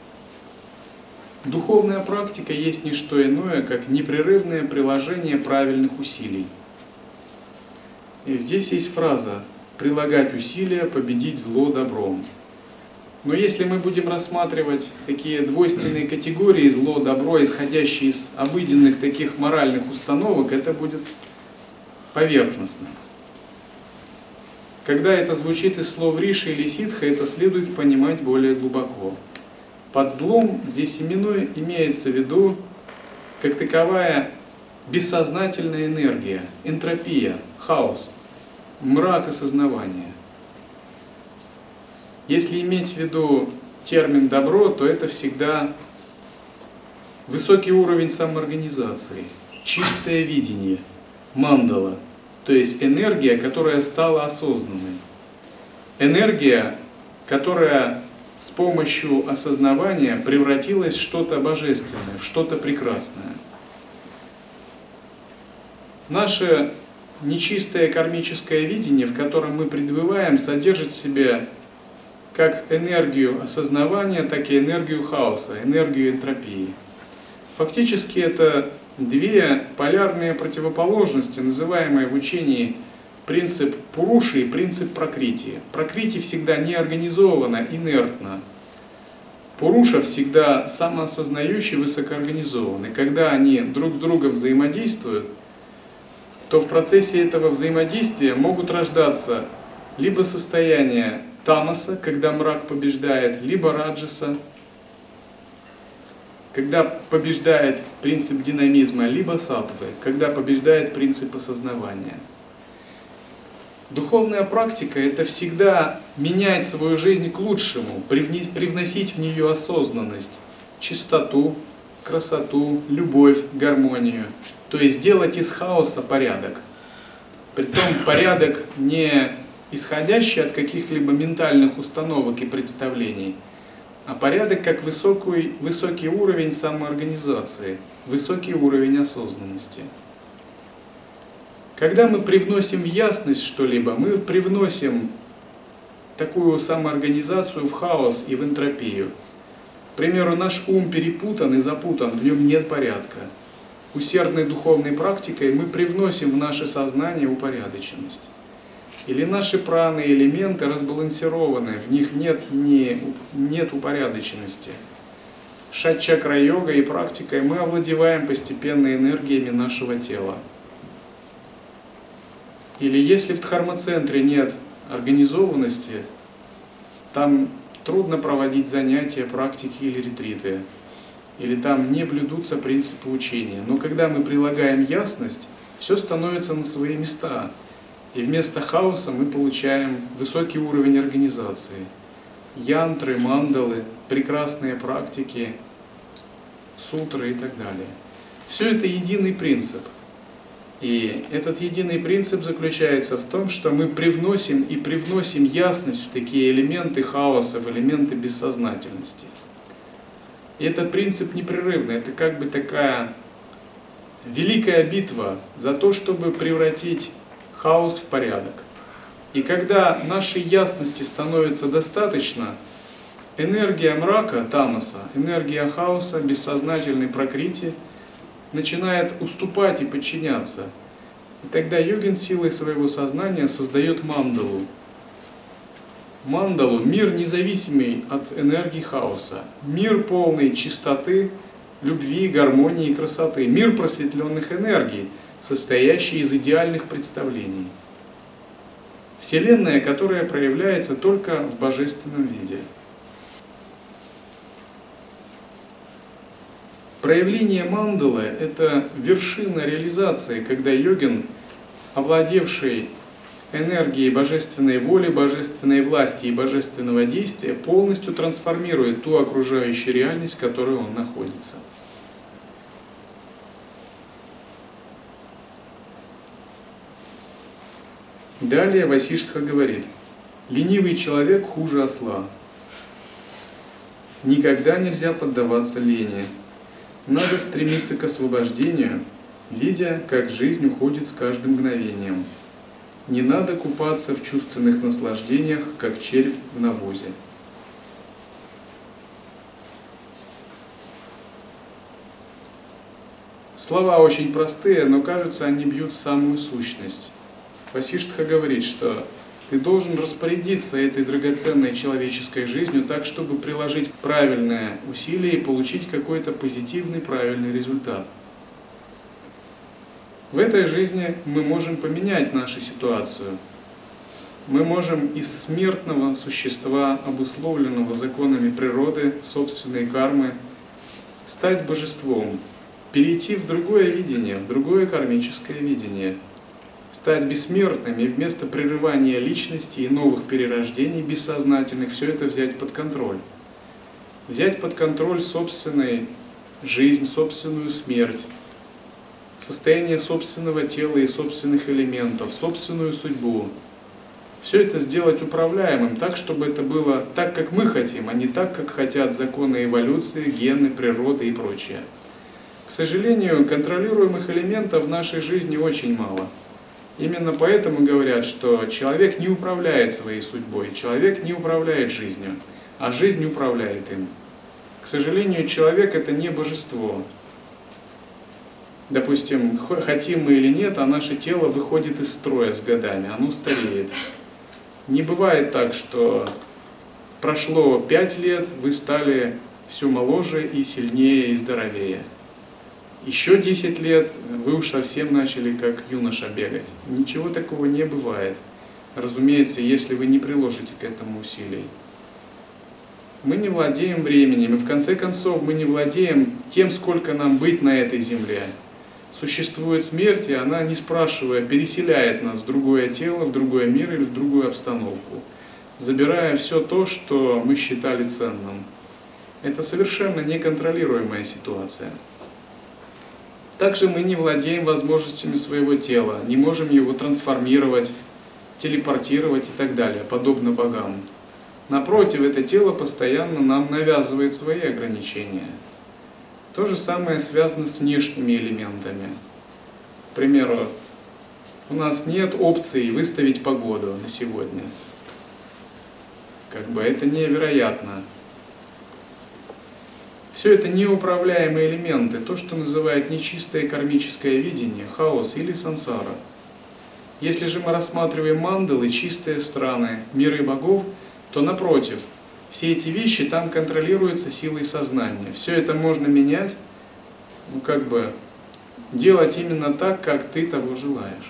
Духовная практика есть не что иное, как непрерывное приложение правильных усилий. И здесь есть фраза «прилагать усилия, победить зло добром». Но если мы будем рассматривать такие двойственные категории зло, добро, исходящие из обыденных таких моральных установок, это будет поверхностно. Когда это звучит из слов Риша или Ситха, это следует понимать более глубоко. Под злом здесь имеется в виду как таковая бессознательная энергия, энтропия, хаос, мрак осознавания. Если иметь в виду термин «добро», то это всегда высокий уровень самоорганизации, чистое видение, мандала, то есть энергия, которая стала осознанной. Энергия, которая с помощью осознавания превратилась в что-то божественное, в что-то прекрасное. Наше нечистое кармическое видение, в котором мы пребываем, содержит в себе как энергию осознавания, так и энергию хаоса, энергию энтропии. Фактически это две полярные противоположности, называемые в учении принцип Пуруши и принцип Пракрити. Пракрити всегда неорганизована, инертна. Пуруша всегда самоосознающий, высокоорганизованный. Когда они друг с другом взаимодействуют, то в процессе этого взаимодействия могут рождаться либо состояния тамаса, когда мрак побеждает, либо раджаса, когда побеждает принцип динамизма, либо саттвы, когда побеждает принцип осознавания. Духовная практика – это всегда менять свою жизнь к лучшему, привносить в нее осознанность, чистоту, красоту, любовь, гармонию. То есть делать из хаоса порядок. Притом порядок не исходящий от каких-либо ментальных установок и представлений, а порядок как высокий уровень самоорганизации, высокий уровень осознанности. Когда мы привносим в ясность что-либо, мы привносим такую самоорганизацию в хаос и в энтропию. К примеру, наш ум перепутан и запутан, в нем нет порядка. Усердной духовной практикой мы привносим в наше сознание упорядоченность. Или наши праны, элементы разбалансированы, в них нет упорядоченности. Шат-чакра-йогой и практикой мы овладеваем постепенно энергиями нашего тела. Или если в дхарма-центре нет организованности, там трудно проводить занятия, практики или ретриты. Или там не блюдутся принципы учения. Но когда мы прилагаем ясность, все становится на свои места. И вместо хаоса мы получаем высокий уровень организации. Янтры, мандалы, прекрасные практики, сутры и так далее. Все это единый принцип. И этот единый принцип заключается в том, что мы привносим ясность в такие элементы хаоса, в элементы бессознательности. И этот принцип непрерывный, это как бы такая великая битва за то, чтобы превратить хаос в порядок. И когда нашей ясности становится достаточно, энергия мрака, тамаса, энергия хаоса, бессознательной пракрити, начинает уступать и подчиняться. И тогда йогин силой своего сознания создает мандалу. Мандалу – мир, независимый от энергии хаоса. Мир полный чистоты, любви, гармонии и красоты. Мир просветленных энергий, состоящий из идеальных представлений. Вселенная, которая проявляется только в божественном виде. Проявление мандалы – это вершина реализации, когда йогин, овладевший энергией божественной воли, божественной власти и божественного действия, полностью трансформирует ту окружающую реальность, в которой он находится. Далее Васиштха говорит: ленивый человек хуже осла. Никогда нельзя поддаваться лени. Надо стремиться к освобождению, видя, как жизнь уходит с каждым мгновением. Не надо купаться в чувственных наслаждениях, как червь в навозе. Слова очень простые, но кажется, они бьют в самую сущность. Васиштха говорит, что Ты должен распорядиться этой драгоценной человеческой жизнью так, чтобы приложить правильное усилие и получить какой-то позитивный, правильный результат. В этой жизни мы можем поменять нашу ситуацию. Мы можем из смертного существа, обусловленного законами природы, собственной кармы, стать божеством, перейти в другое видение, в другое кармическое видение, стать бессмертным и вместо прерывания личности и новых перерождений бессознательных все это взять под контроль. Взять под контроль собственную жизнь, собственную смерть, состояние собственного тела и собственных элементов, собственную судьбу. Все это сделать управляемым так, чтобы это было так, как мы хотим, а не так, как хотят законы эволюции, гены, природы и прочее. К сожалению, контролируемых элементов в нашей жизни очень мало. Именно поэтому говорят, что человек не управляет своей судьбой, человек не управляет жизнью, а жизнь управляет им. К сожалению, человек — это не божество. Допустим, хотим мы или нет, а наше тело выходит из строя с годами, оно стареет. Не бывает так, что прошло 5 лет, вы стали все моложе и сильнее и здоровее. Еще 10 лет вы уж совсем начали как юноша бегать. Ничего такого не бывает. Разумеется, если вы не приложите к этому усилий. Мы не владеем временем, и в конце концов мы не владеем тем, сколько нам быть на этой земле. Существует смерть, и она, не спрашивая, переселяет нас в другое тело, в другой мир или в другую обстановку, забирая все то, что мы считали ценным. Это совершенно неконтролируемая ситуация. Также мы не владеем возможностями своего тела, не можем его трансформировать, телепортировать и так далее, подобно богам. Напротив, это тело постоянно нам навязывает свои ограничения. То же самое связано с внешними элементами. К примеру, у нас нет опции выставить погоду на сегодня. Это невероятно. Все это неуправляемые элементы, то, что называют нечистое кармическое видение, хаос или сансара. Если же мы рассматриваем мандалы, чистые страны, миры богов, то напротив, все эти вещи там контролируются силой сознания. Все это можно менять, делать именно так, как ты того желаешь.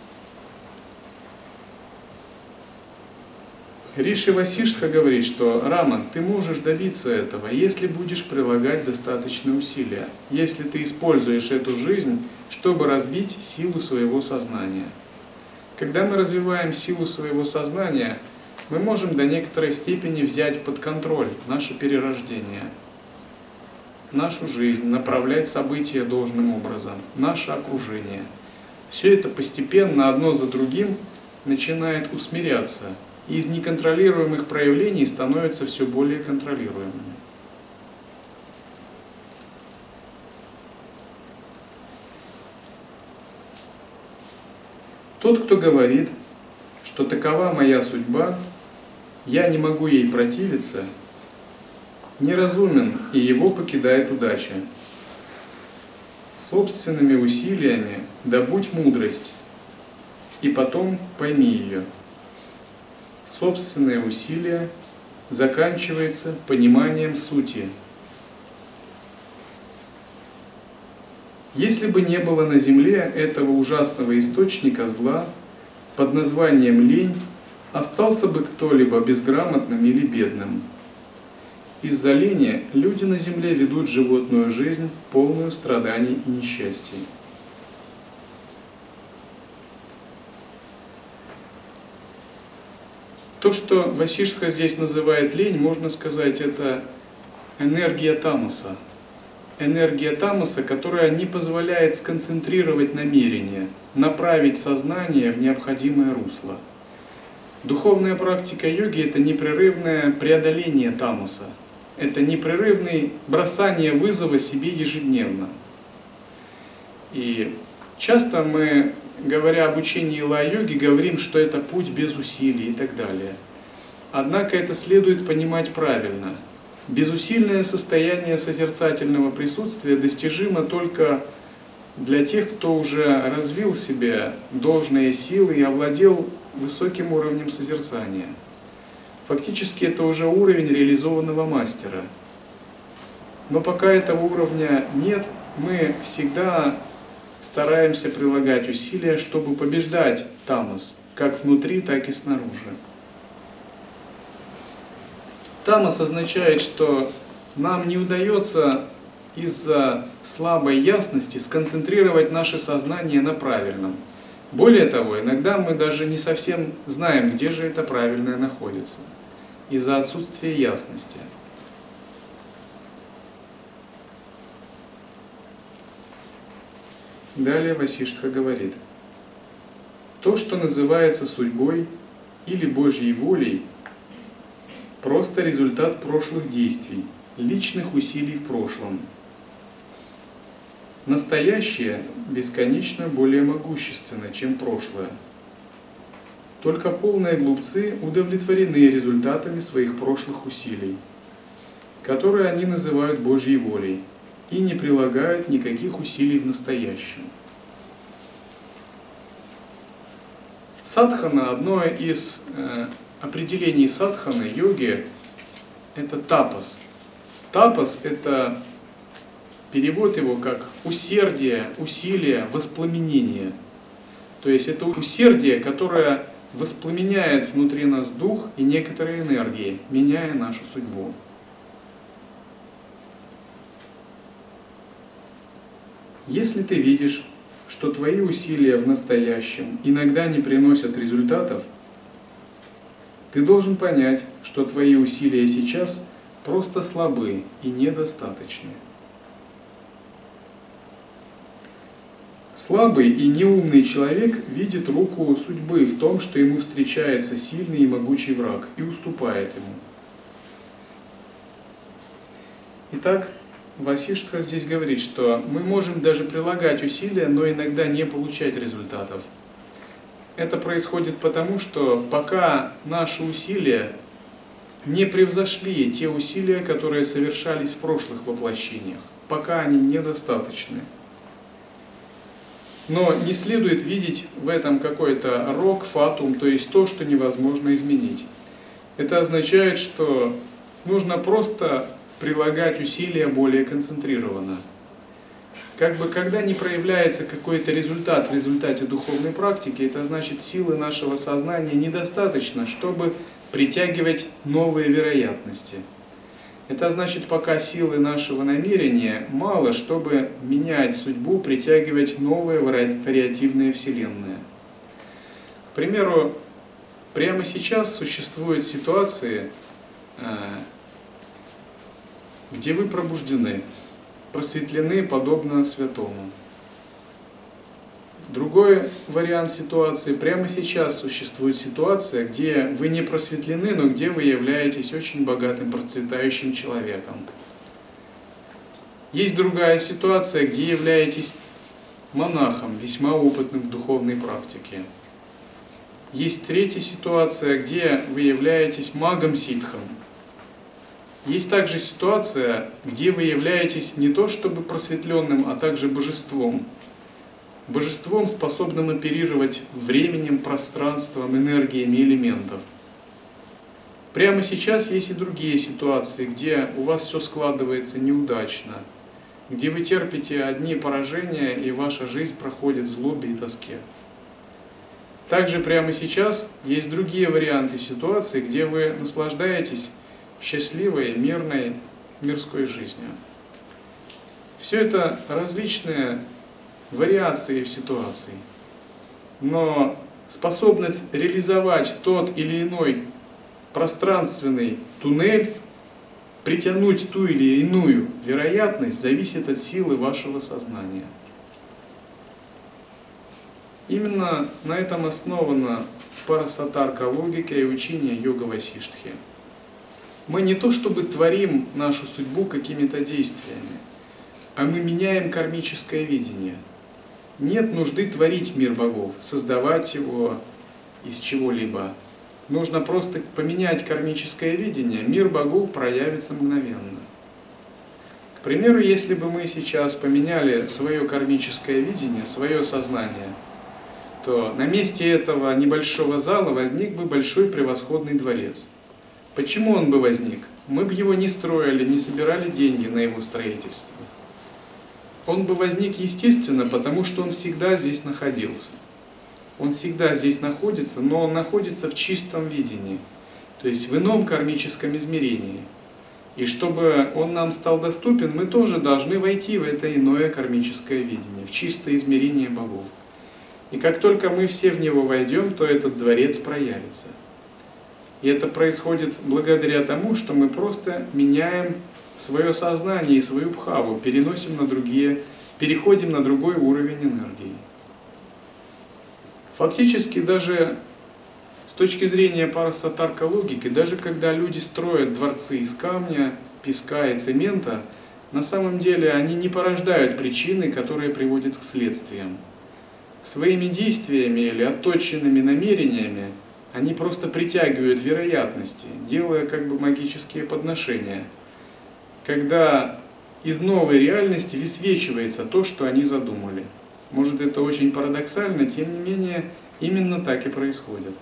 Риши Васиштха говорит, что Рама, ты можешь добиться этого, если будешь прилагать достаточные усилия, если ты используешь эту жизнь, чтобы разбить силу своего сознания. Когда мы развиваем силу своего сознания, мы можем до некоторой степени взять под контроль наше перерождение, нашу жизнь, направлять события должным образом, наше окружение. Все это постепенно, одно за другим, начинает усмиряться, и из неконтролируемых проявлений становятся все более контролируемыми. Тот, кто говорит, что такова моя судьба, я не могу ей противиться, неразумен, и его покидает удача. Собственными усилиями добудь мудрость, и потом пойми ее. Собственное усилие заканчивается пониманием сути. Если бы не было на земле этого ужасного источника зла под названием лень, остался бы кто-либо безграмотным или бедным. Из-за лени люди на земле ведут животную жизнь, полную страданий и несчастий. То, что Васиштха здесь называет лень, можно сказать, это энергия тамаса. Энергия тамаса, которая не позволяет сконцентрировать намерение, направить сознание в необходимое русло. Духовная практика йоги – это непрерывное преодоление тамаса. Это непрерывное бросание вызова себе ежедневно. И часто мы, говоря об учении лай-йоги, говорим, что это путь без усилий и так далее. Однако это следует понимать правильно. Безусильное состояние созерцательного присутствия достижимо только для тех, кто уже развил в себе должные силы и овладел высоким уровнем созерцания. Фактически это уже уровень реализованного мастера. Но пока этого уровня нет, мы всегда стараемся прилагать усилия, чтобы побеждать тамас, как внутри, так и снаружи. Тамас означает, что нам не удается из-за слабой ясности сконцентрировать наше сознание на правильном. Более того, иногда мы даже не совсем знаем, где же это правильное находится, из-за отсутствия ясности. Далее Васиштха говорит: то, что называется судьбой или Божьей волей, просто результат прошлых действий, личных усилий в прошлом. Настоящее бесконечно более могущественно, чем прошлое. Только полные глупцы удовлетворены результатами своих прошлых усилий, которые они называют Божьей волей, и не прилагают никаких усилий в настоящем. Садхана, одно из определений садханы, йоги, это тапас. Тапас – это перевод его как усердие, усилие, воспламенение. То есть это усердие, которое воспламеняет внутри нас дух и некоторые энергии, меняя нашу судьбу. Если ты видишь, что твои усилия в настоящем иногда не приносят результатов, ты должен понять, что твои усилия сейчас просто слабы и недостаточны. Слабый и неумный человек видит руку судьбы в том, что ему встречается сильный и могучий враг, и уступает ему. Итак, Васиштха здесь говорит, что мы можем даже прилагать усилия, но иногда не получать результатов. Это происходит потому, что пока наши усилия не превзошли те усилия, которые совершались в прошлых воплощениях, пока они недостаточны. Но не следует видеть в этом какой-то рок, фатум, то есть то, что невозможно изменить. Это означает, что нужно просто прилагать усилия более концентрированно. Когда не проявляется какой-то результат в результате духовной практики, это значит, силы нашего сознания недостаточно, чтобы притягивать новые вероятности. Это значит, пока силы нашего намерения мало, чтобы менять судьбу, притягивать новые вариативные вселенные. К примеру, прямо сейчас существуют ситуации, где вы пробуждены, просветлены подобно святому. Другой вариант ситуации: прямо сейчас существует ситуация, где вы не просветлены, но где вы являетесь очень богатым, процветающим человеком. Есть другая ситуация, где являетесь монахом, весьма опытным в духовной практике. Есть третья ситуация, где вы являетесь магом-ситхом. Есть также ситуация, где вы являетесь не то чтобы просветленным, а также божеством. Божеством, способным оперировать временем, пространством, энергиями элементов. Прямо сейчас есть и другие ситуации, где у вас все складывается неудачно, где вы терпите одни поражения, и ваша жизнь проходит в злобе и тоске. Также прямо сейчас есть другие варианты ситуаций, где вы наслаждаетесь счастливой, мирной, мирской жизнью. Все это различные вариации в ситуации. Но способность реализовать тот или иной пространственный туннель, притянуть ту или иную вероятность, зависит от силы вашего сознания. Именно на этом основана парасатарка логика и учение йога Васиштхи. Мы не то чтобы творим нашу судьбу какими-то действиями, а мы меняем кармическое видение. Нет нужды творить мир богов, создавать его из чего-либо. Нужно просто поменять кармическое видение, мир богов проявится мгновенно. К примеру, если бы мы сейчас поменяли свое кармическое видение, свое сознание, то на месте этого небольшого зала возник бы большой превосходный дворец. Почему он бы возник? Мы бы его не строили, не собирали деньги на его строительство. Он бы возник естественно, потому что он всегда здесь находился. Он всегда здесь находится, но он находится в чистом видении, то есть в ином кармическом измерении. И чтобы он нам стал доступен, мы тоже должны войти в это иное кармическое видение, в чистое измерение богов. И как только мы все в него войдем, то этот дворец проявится. И это происходит благодаря тому, что мы просто меняем свое сознание и свою бхаву, переносим на переходим на другой уровень энергии. Фактически даже с точки зрения парасатарка логики, даже когда люди строят дворцы из камня, песка и цемента, на самом деле они не порождают причины, которые приводят к следствиям. Своими действиями или отточенными намерениями они просто притягивают вероятности, делая как бы магические подношения, когда из новой реальности высвечивается то, что они задумали. Может, это очень парадоксально, тем не менее, именно так и происходит.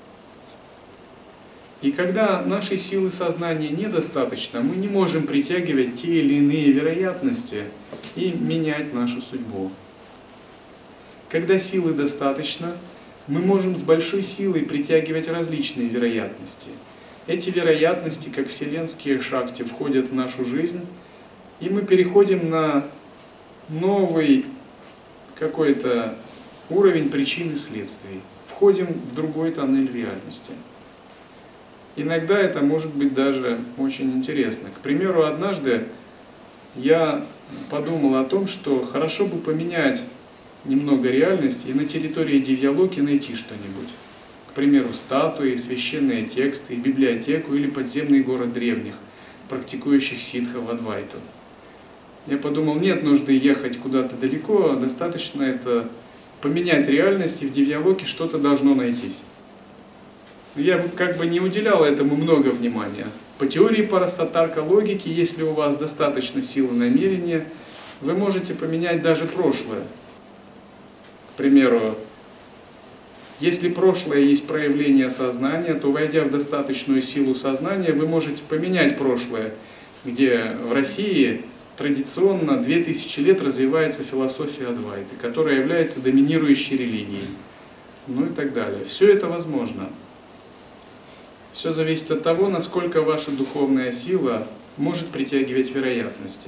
И когда нашей силы сознания недостаточно, мы не можем притягивать те или иные вероятности и менять нашу судьбу. Когда силы достаточно, мы можем с большой силой притягивать различные вероятности. Эти вероятности, как вселенские шакти, входят в нашу жизнь, и мы переходим на новый какой-то уровень причин и следствий. Входим в другой тоннель реальности. Иногда это может быть даже очень интересно. К примеру, однажды я подумал о том, что хорошо бы поменять немного реальности и на территории Дивьялоки найти что-нибудь. К примеру, статуи, священные тексты, библиотеку или подземный город древних, практикующих ситхов в Адвайту. Я подумал, нет нужды ехать куда-то далеко, достаточно это поменять реальность, и в Дивьялоке что-то должно найтись. Но я как бы не уделял этому много внимания. По теории парасатарка логики, если у вас достаточно силы намерения, вы можете поменять даже прошлое. К примеру, если прошлое есть проявление сознания, то, войдя в достаточную силу сознания, вы можете поменять прошлое, где в России традиционно 2000 лет развивается философия Адвайты, которая является доминирующей религией, ну и так далее. Все это возможно. Все зависит от того, насколько ваша духовная сила может притягивать вероятности.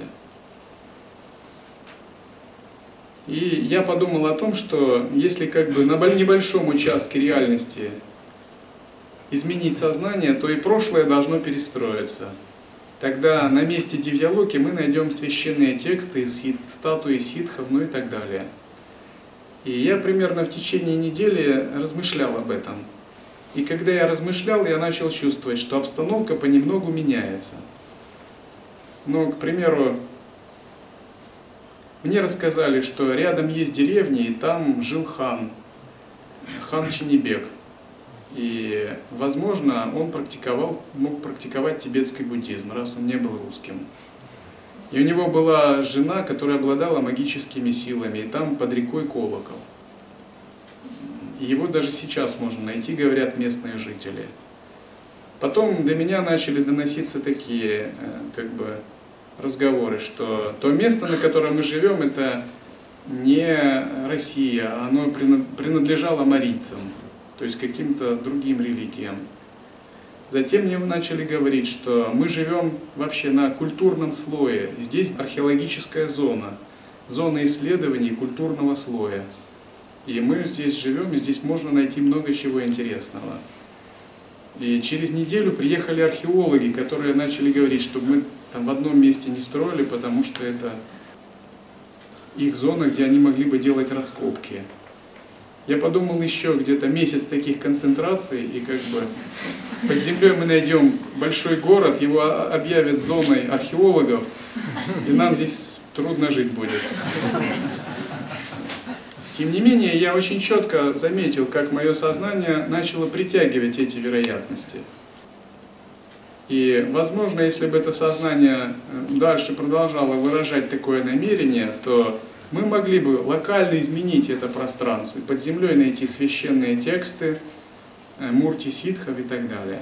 И я подумал о том, что если как бы на небольшом участке реальности изменить сознание, то и прошлое должно перестроиться. Тогда на месте Дивьялоки мы найдем священные тексты, статуи ситхов, ну и так далее. И я примерно в течение недели размышлял об этом. И когда я размышлял, я начал чувствовать, что обстановка понемногу меняется. Ну, к примеру, мне рассказали, что рядом есть деревня, и там жил хан Ченебек. И, возможно, он мог практиковать тибетский буддизм, раз он не был русским. И у него была жена, которая обладала магическими силами, и там под рекой колокол. И его даже сейчас можно найти, говорят местные жители. Потом до меня начали доноситься такие как бы разговоры, что то место, на котором мы живем, это не Россия, а оно принадлежало марийцам, то есть каким-то другим религиям. Затем мне начали говорить, что мы живем вообще на культурном слое. Здесь археологическая зона исследований культурного слоя. И мы здесь живем, и здесь можно найти много чего интересного. И через неделю приехали археологи, которые начали говорить, что мы там в одном месте не строили, потому что это их зона, где они могли бы делать раскопки. Я подумал, еще где-то месяц таких концентраций, и как бы под землей мы найдем большой город, его объявят зоной археологов, и нам здесь трудно жить будет. Тем не менее, я очень четко заметил, как мое сознание начало притягивать эти вероятности. И, возможно, если бы это сознание дальше продолжало выражать такое намерение, то Мы могли бы локально изменить это пространство, под землей найти священные тексты, мурти ситхов и так далее.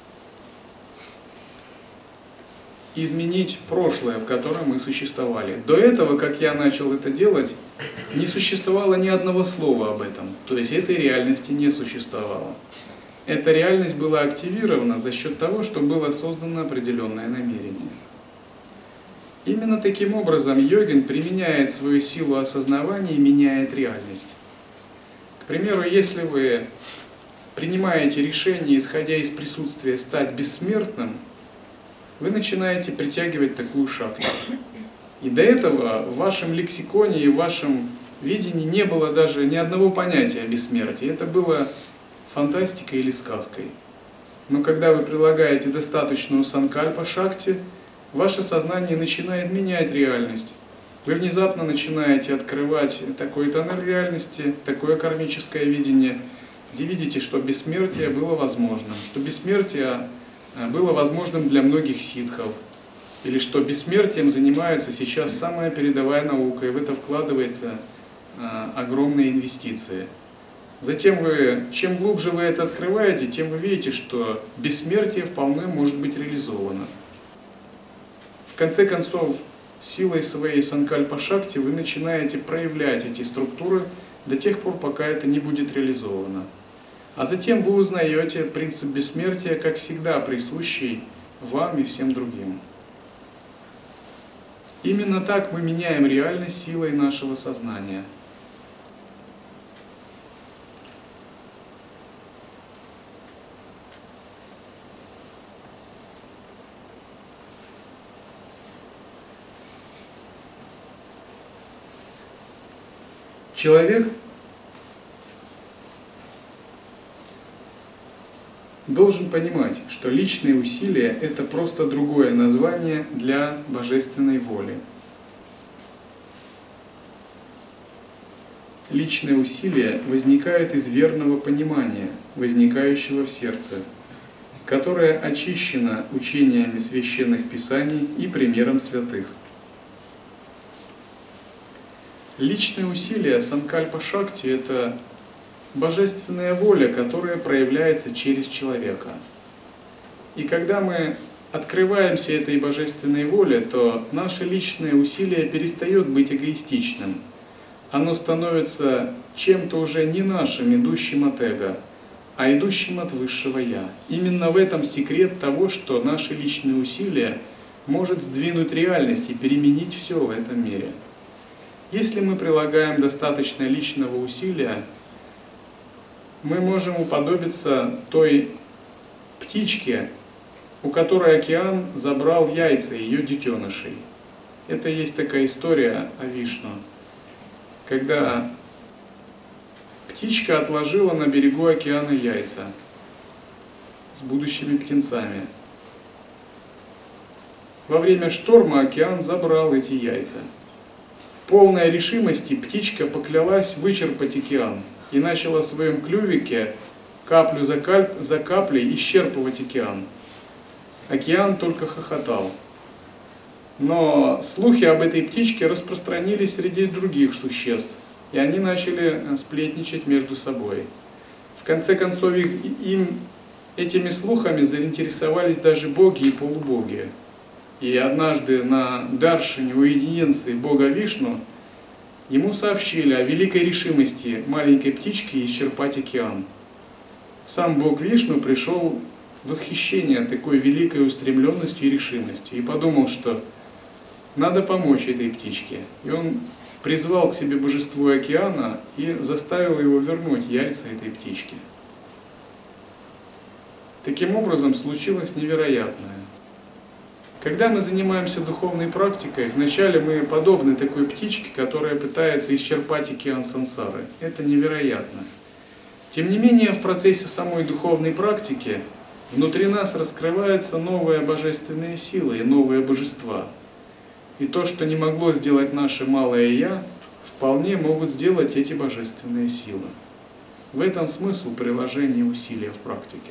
Изменить прошлое, в котором мы существовали. До этого, как я начал это делать, не существовало ни одного слова об этом. То есть этой реальности не существовало. Эта реальность была активирована за счет того, что было создано определенное намерение. Именно таким образом йогин применяет свою силу осознавания и меняет реальность. К примеру, если вы принимаете решение, исходя из присутствия, стать бессмертным, вы начинаете притягивать такую шакту. И до этого в вашем лексиконе и в вашем видении не было даже ни одного понятия о бессмертии. Это было фантастикой или сказкой. Но когда вы прилагаете достаточную санкальпа шакти, ваше сознание начинает менять реальность. Вы внезапно начинаете открывать такой тоннель реальности, такое кармическое видение, где видите, что бессмертие было возможным, что бессмертие было возможным для многих ситхов, или что бессмертием занимается сейчас самая передовая наука, и в это вкладывается огромные инвестиции. Затем чем глубже вы это открываете, тем вы видите, что бессмертие вполне может быть реализовано. В конце концов, силой своей санкальпа-шакти вы начинаете проявлять эти структуры до тех пор, пока это не будет реализовано. А затем вы узнаете принцип бессмертия, как всегда присущий вам и всем другим. Именно так мы меняем реальность силой нашего сознания. Человек должен понимать, что личные усилия – это просто другое название для божественной воли. Личные усилия возникают из верного понимания, возникающего в сердце, которое очищено учениями священных писаний и примером святых. Личные усилия санкальпа-шакти – это божественная воля, которая проявляется через человека. И когда мы открываемся этой божественной воле, то наше личное усилие перестает быть эгоистичным. Оно становится чем-то уже не нашим, идущим от эго, а идущим от высшего Я. Именно в этом секрет того, что наши личные усилия может сдвинуть реальность и переменить все в этом мире. Если мы прилагаем достаточно личного усилия, мы можем уподобиться той птичке, у которой океан забрал яйца ее детенышей. Это есть такая история о Вишну, когда птичка отложила на берегу океана яйца с будущими птенцами. Во время шторма океан забрал эти яйца. Полной решимости птичка поклялась вычерпать океан и начала в своем клювике каплю за каплей исчерпывать океан. Океан только хохотал. Но слухи об этой птичке распространились среди других существ, и они начали сплетничать между собой. В конце концов, этими слухами заинтересовались даже боги и полубоги. И однажды на даршине уединенции бога Вишну ему сообщили о великой решимости маленькой птички исчерпать океан. Сам бог Вишну пришел в восхищение такой великой устремленностью и решимостью и подумал, что надо помочь этой птичке. И он призвал к себе божество океана и заставил его вернуть яйца этой птички. Таким образом случилось невероятное. Когда мы занимаемся духовной практикой, вначале мы подобны такой птичке, которая пытается исчерпать океан сансары. Это невероятно. Тем не менее, в процессе самой духовной практики внутри нас раскрывается новая божественная сила и новые божества. И то, что не могло сделать наше малое Я, вполне могут сделать эти божественные силы. В этом смысл приложения усилия в практике.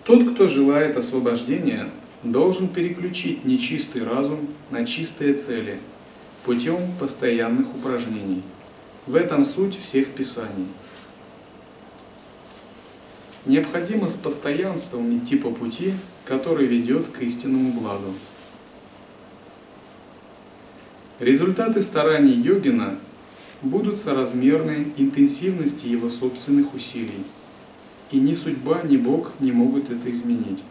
Тот, кто желает освобождения, должен переключить нечистый разум на чистые цели путем постоянных упражнений. В этом суть всех писаний. Необходимо с постоянством идти по пути, который ведет к истинному благу. Результаты стараний йогина будут соразмерны интенсивности его собственных усилий, и ни судьба, ни Бог не могут это изменить.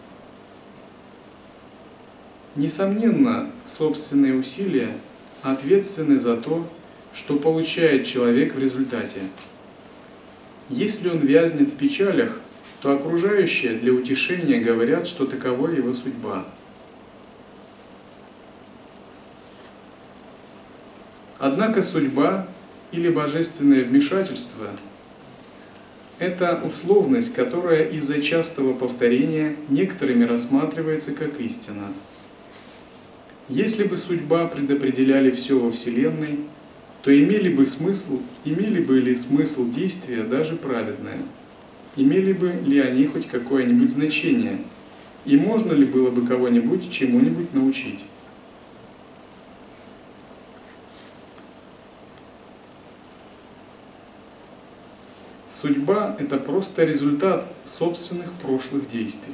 Несомненно, собственные усилия ответственны за то, что получает человек в результате. Если он вязнет в печалях, то окружающие для утешения говорят, что такова его судьба. Однако судьба или божественное вмешательство – это условность, которая из-за частого повторения некоторыми рассматривается как истина. Если бы судьба предопределяли все во Вселенной, то имели бы ли смысл действия даже праведное? Имели бы ли они хоть какое-нибудь значение? И можно ли было бы кого-нибудь чему-нибудь научить? Судьба – это просто результат собственных прошлых действий.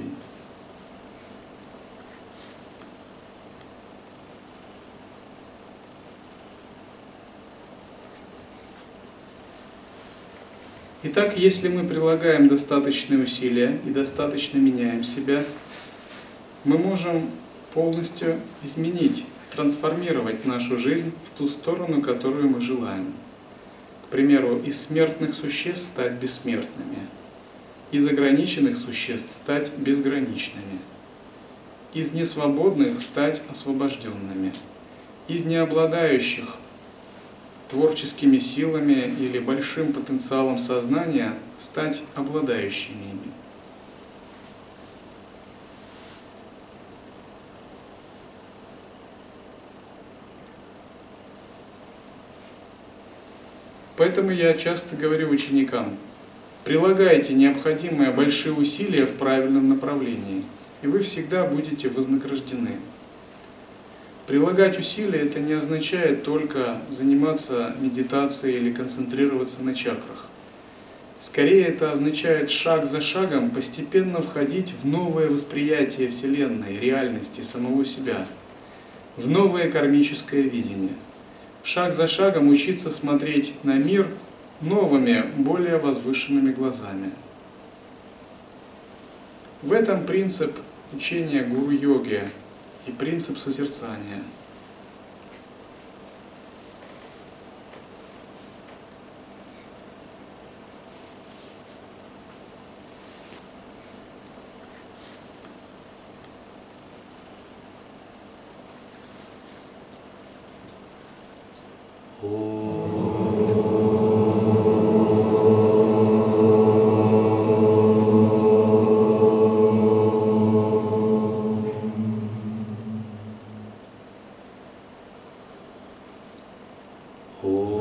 Итак, если мы прилагаем достаточные усилия и достаточно меняем себя, мы можем полностью изменить, трансформировать нашу жизнь в ту сторону, которую мы желаем. К примеру, из смертных существ стать бессмертными, из ограниченных существ стать безграничными, из несвободных стать освобожденными, из необладающих творческими силами или большим потенциалом сознания стать обладающими ими. Поэтому я часто говорю ученикам: прилагайте необходимые большие усилия в правильном направлении, и вы всегда будете вознаграждены. Прилагать усилия – это не означает только заниматься медитацией или концентрироваться на чакрах. Скорее, это означает шаг за шагом постепенно входить в новое восприятие Вселенной, реальности, самого себя, в новое кармическое видение. Шаг за шагом учиться смотреть на мир новыми, более возвышенными глазами. В этом принцип учения гуру-йоги и принцип созерцания. Oh.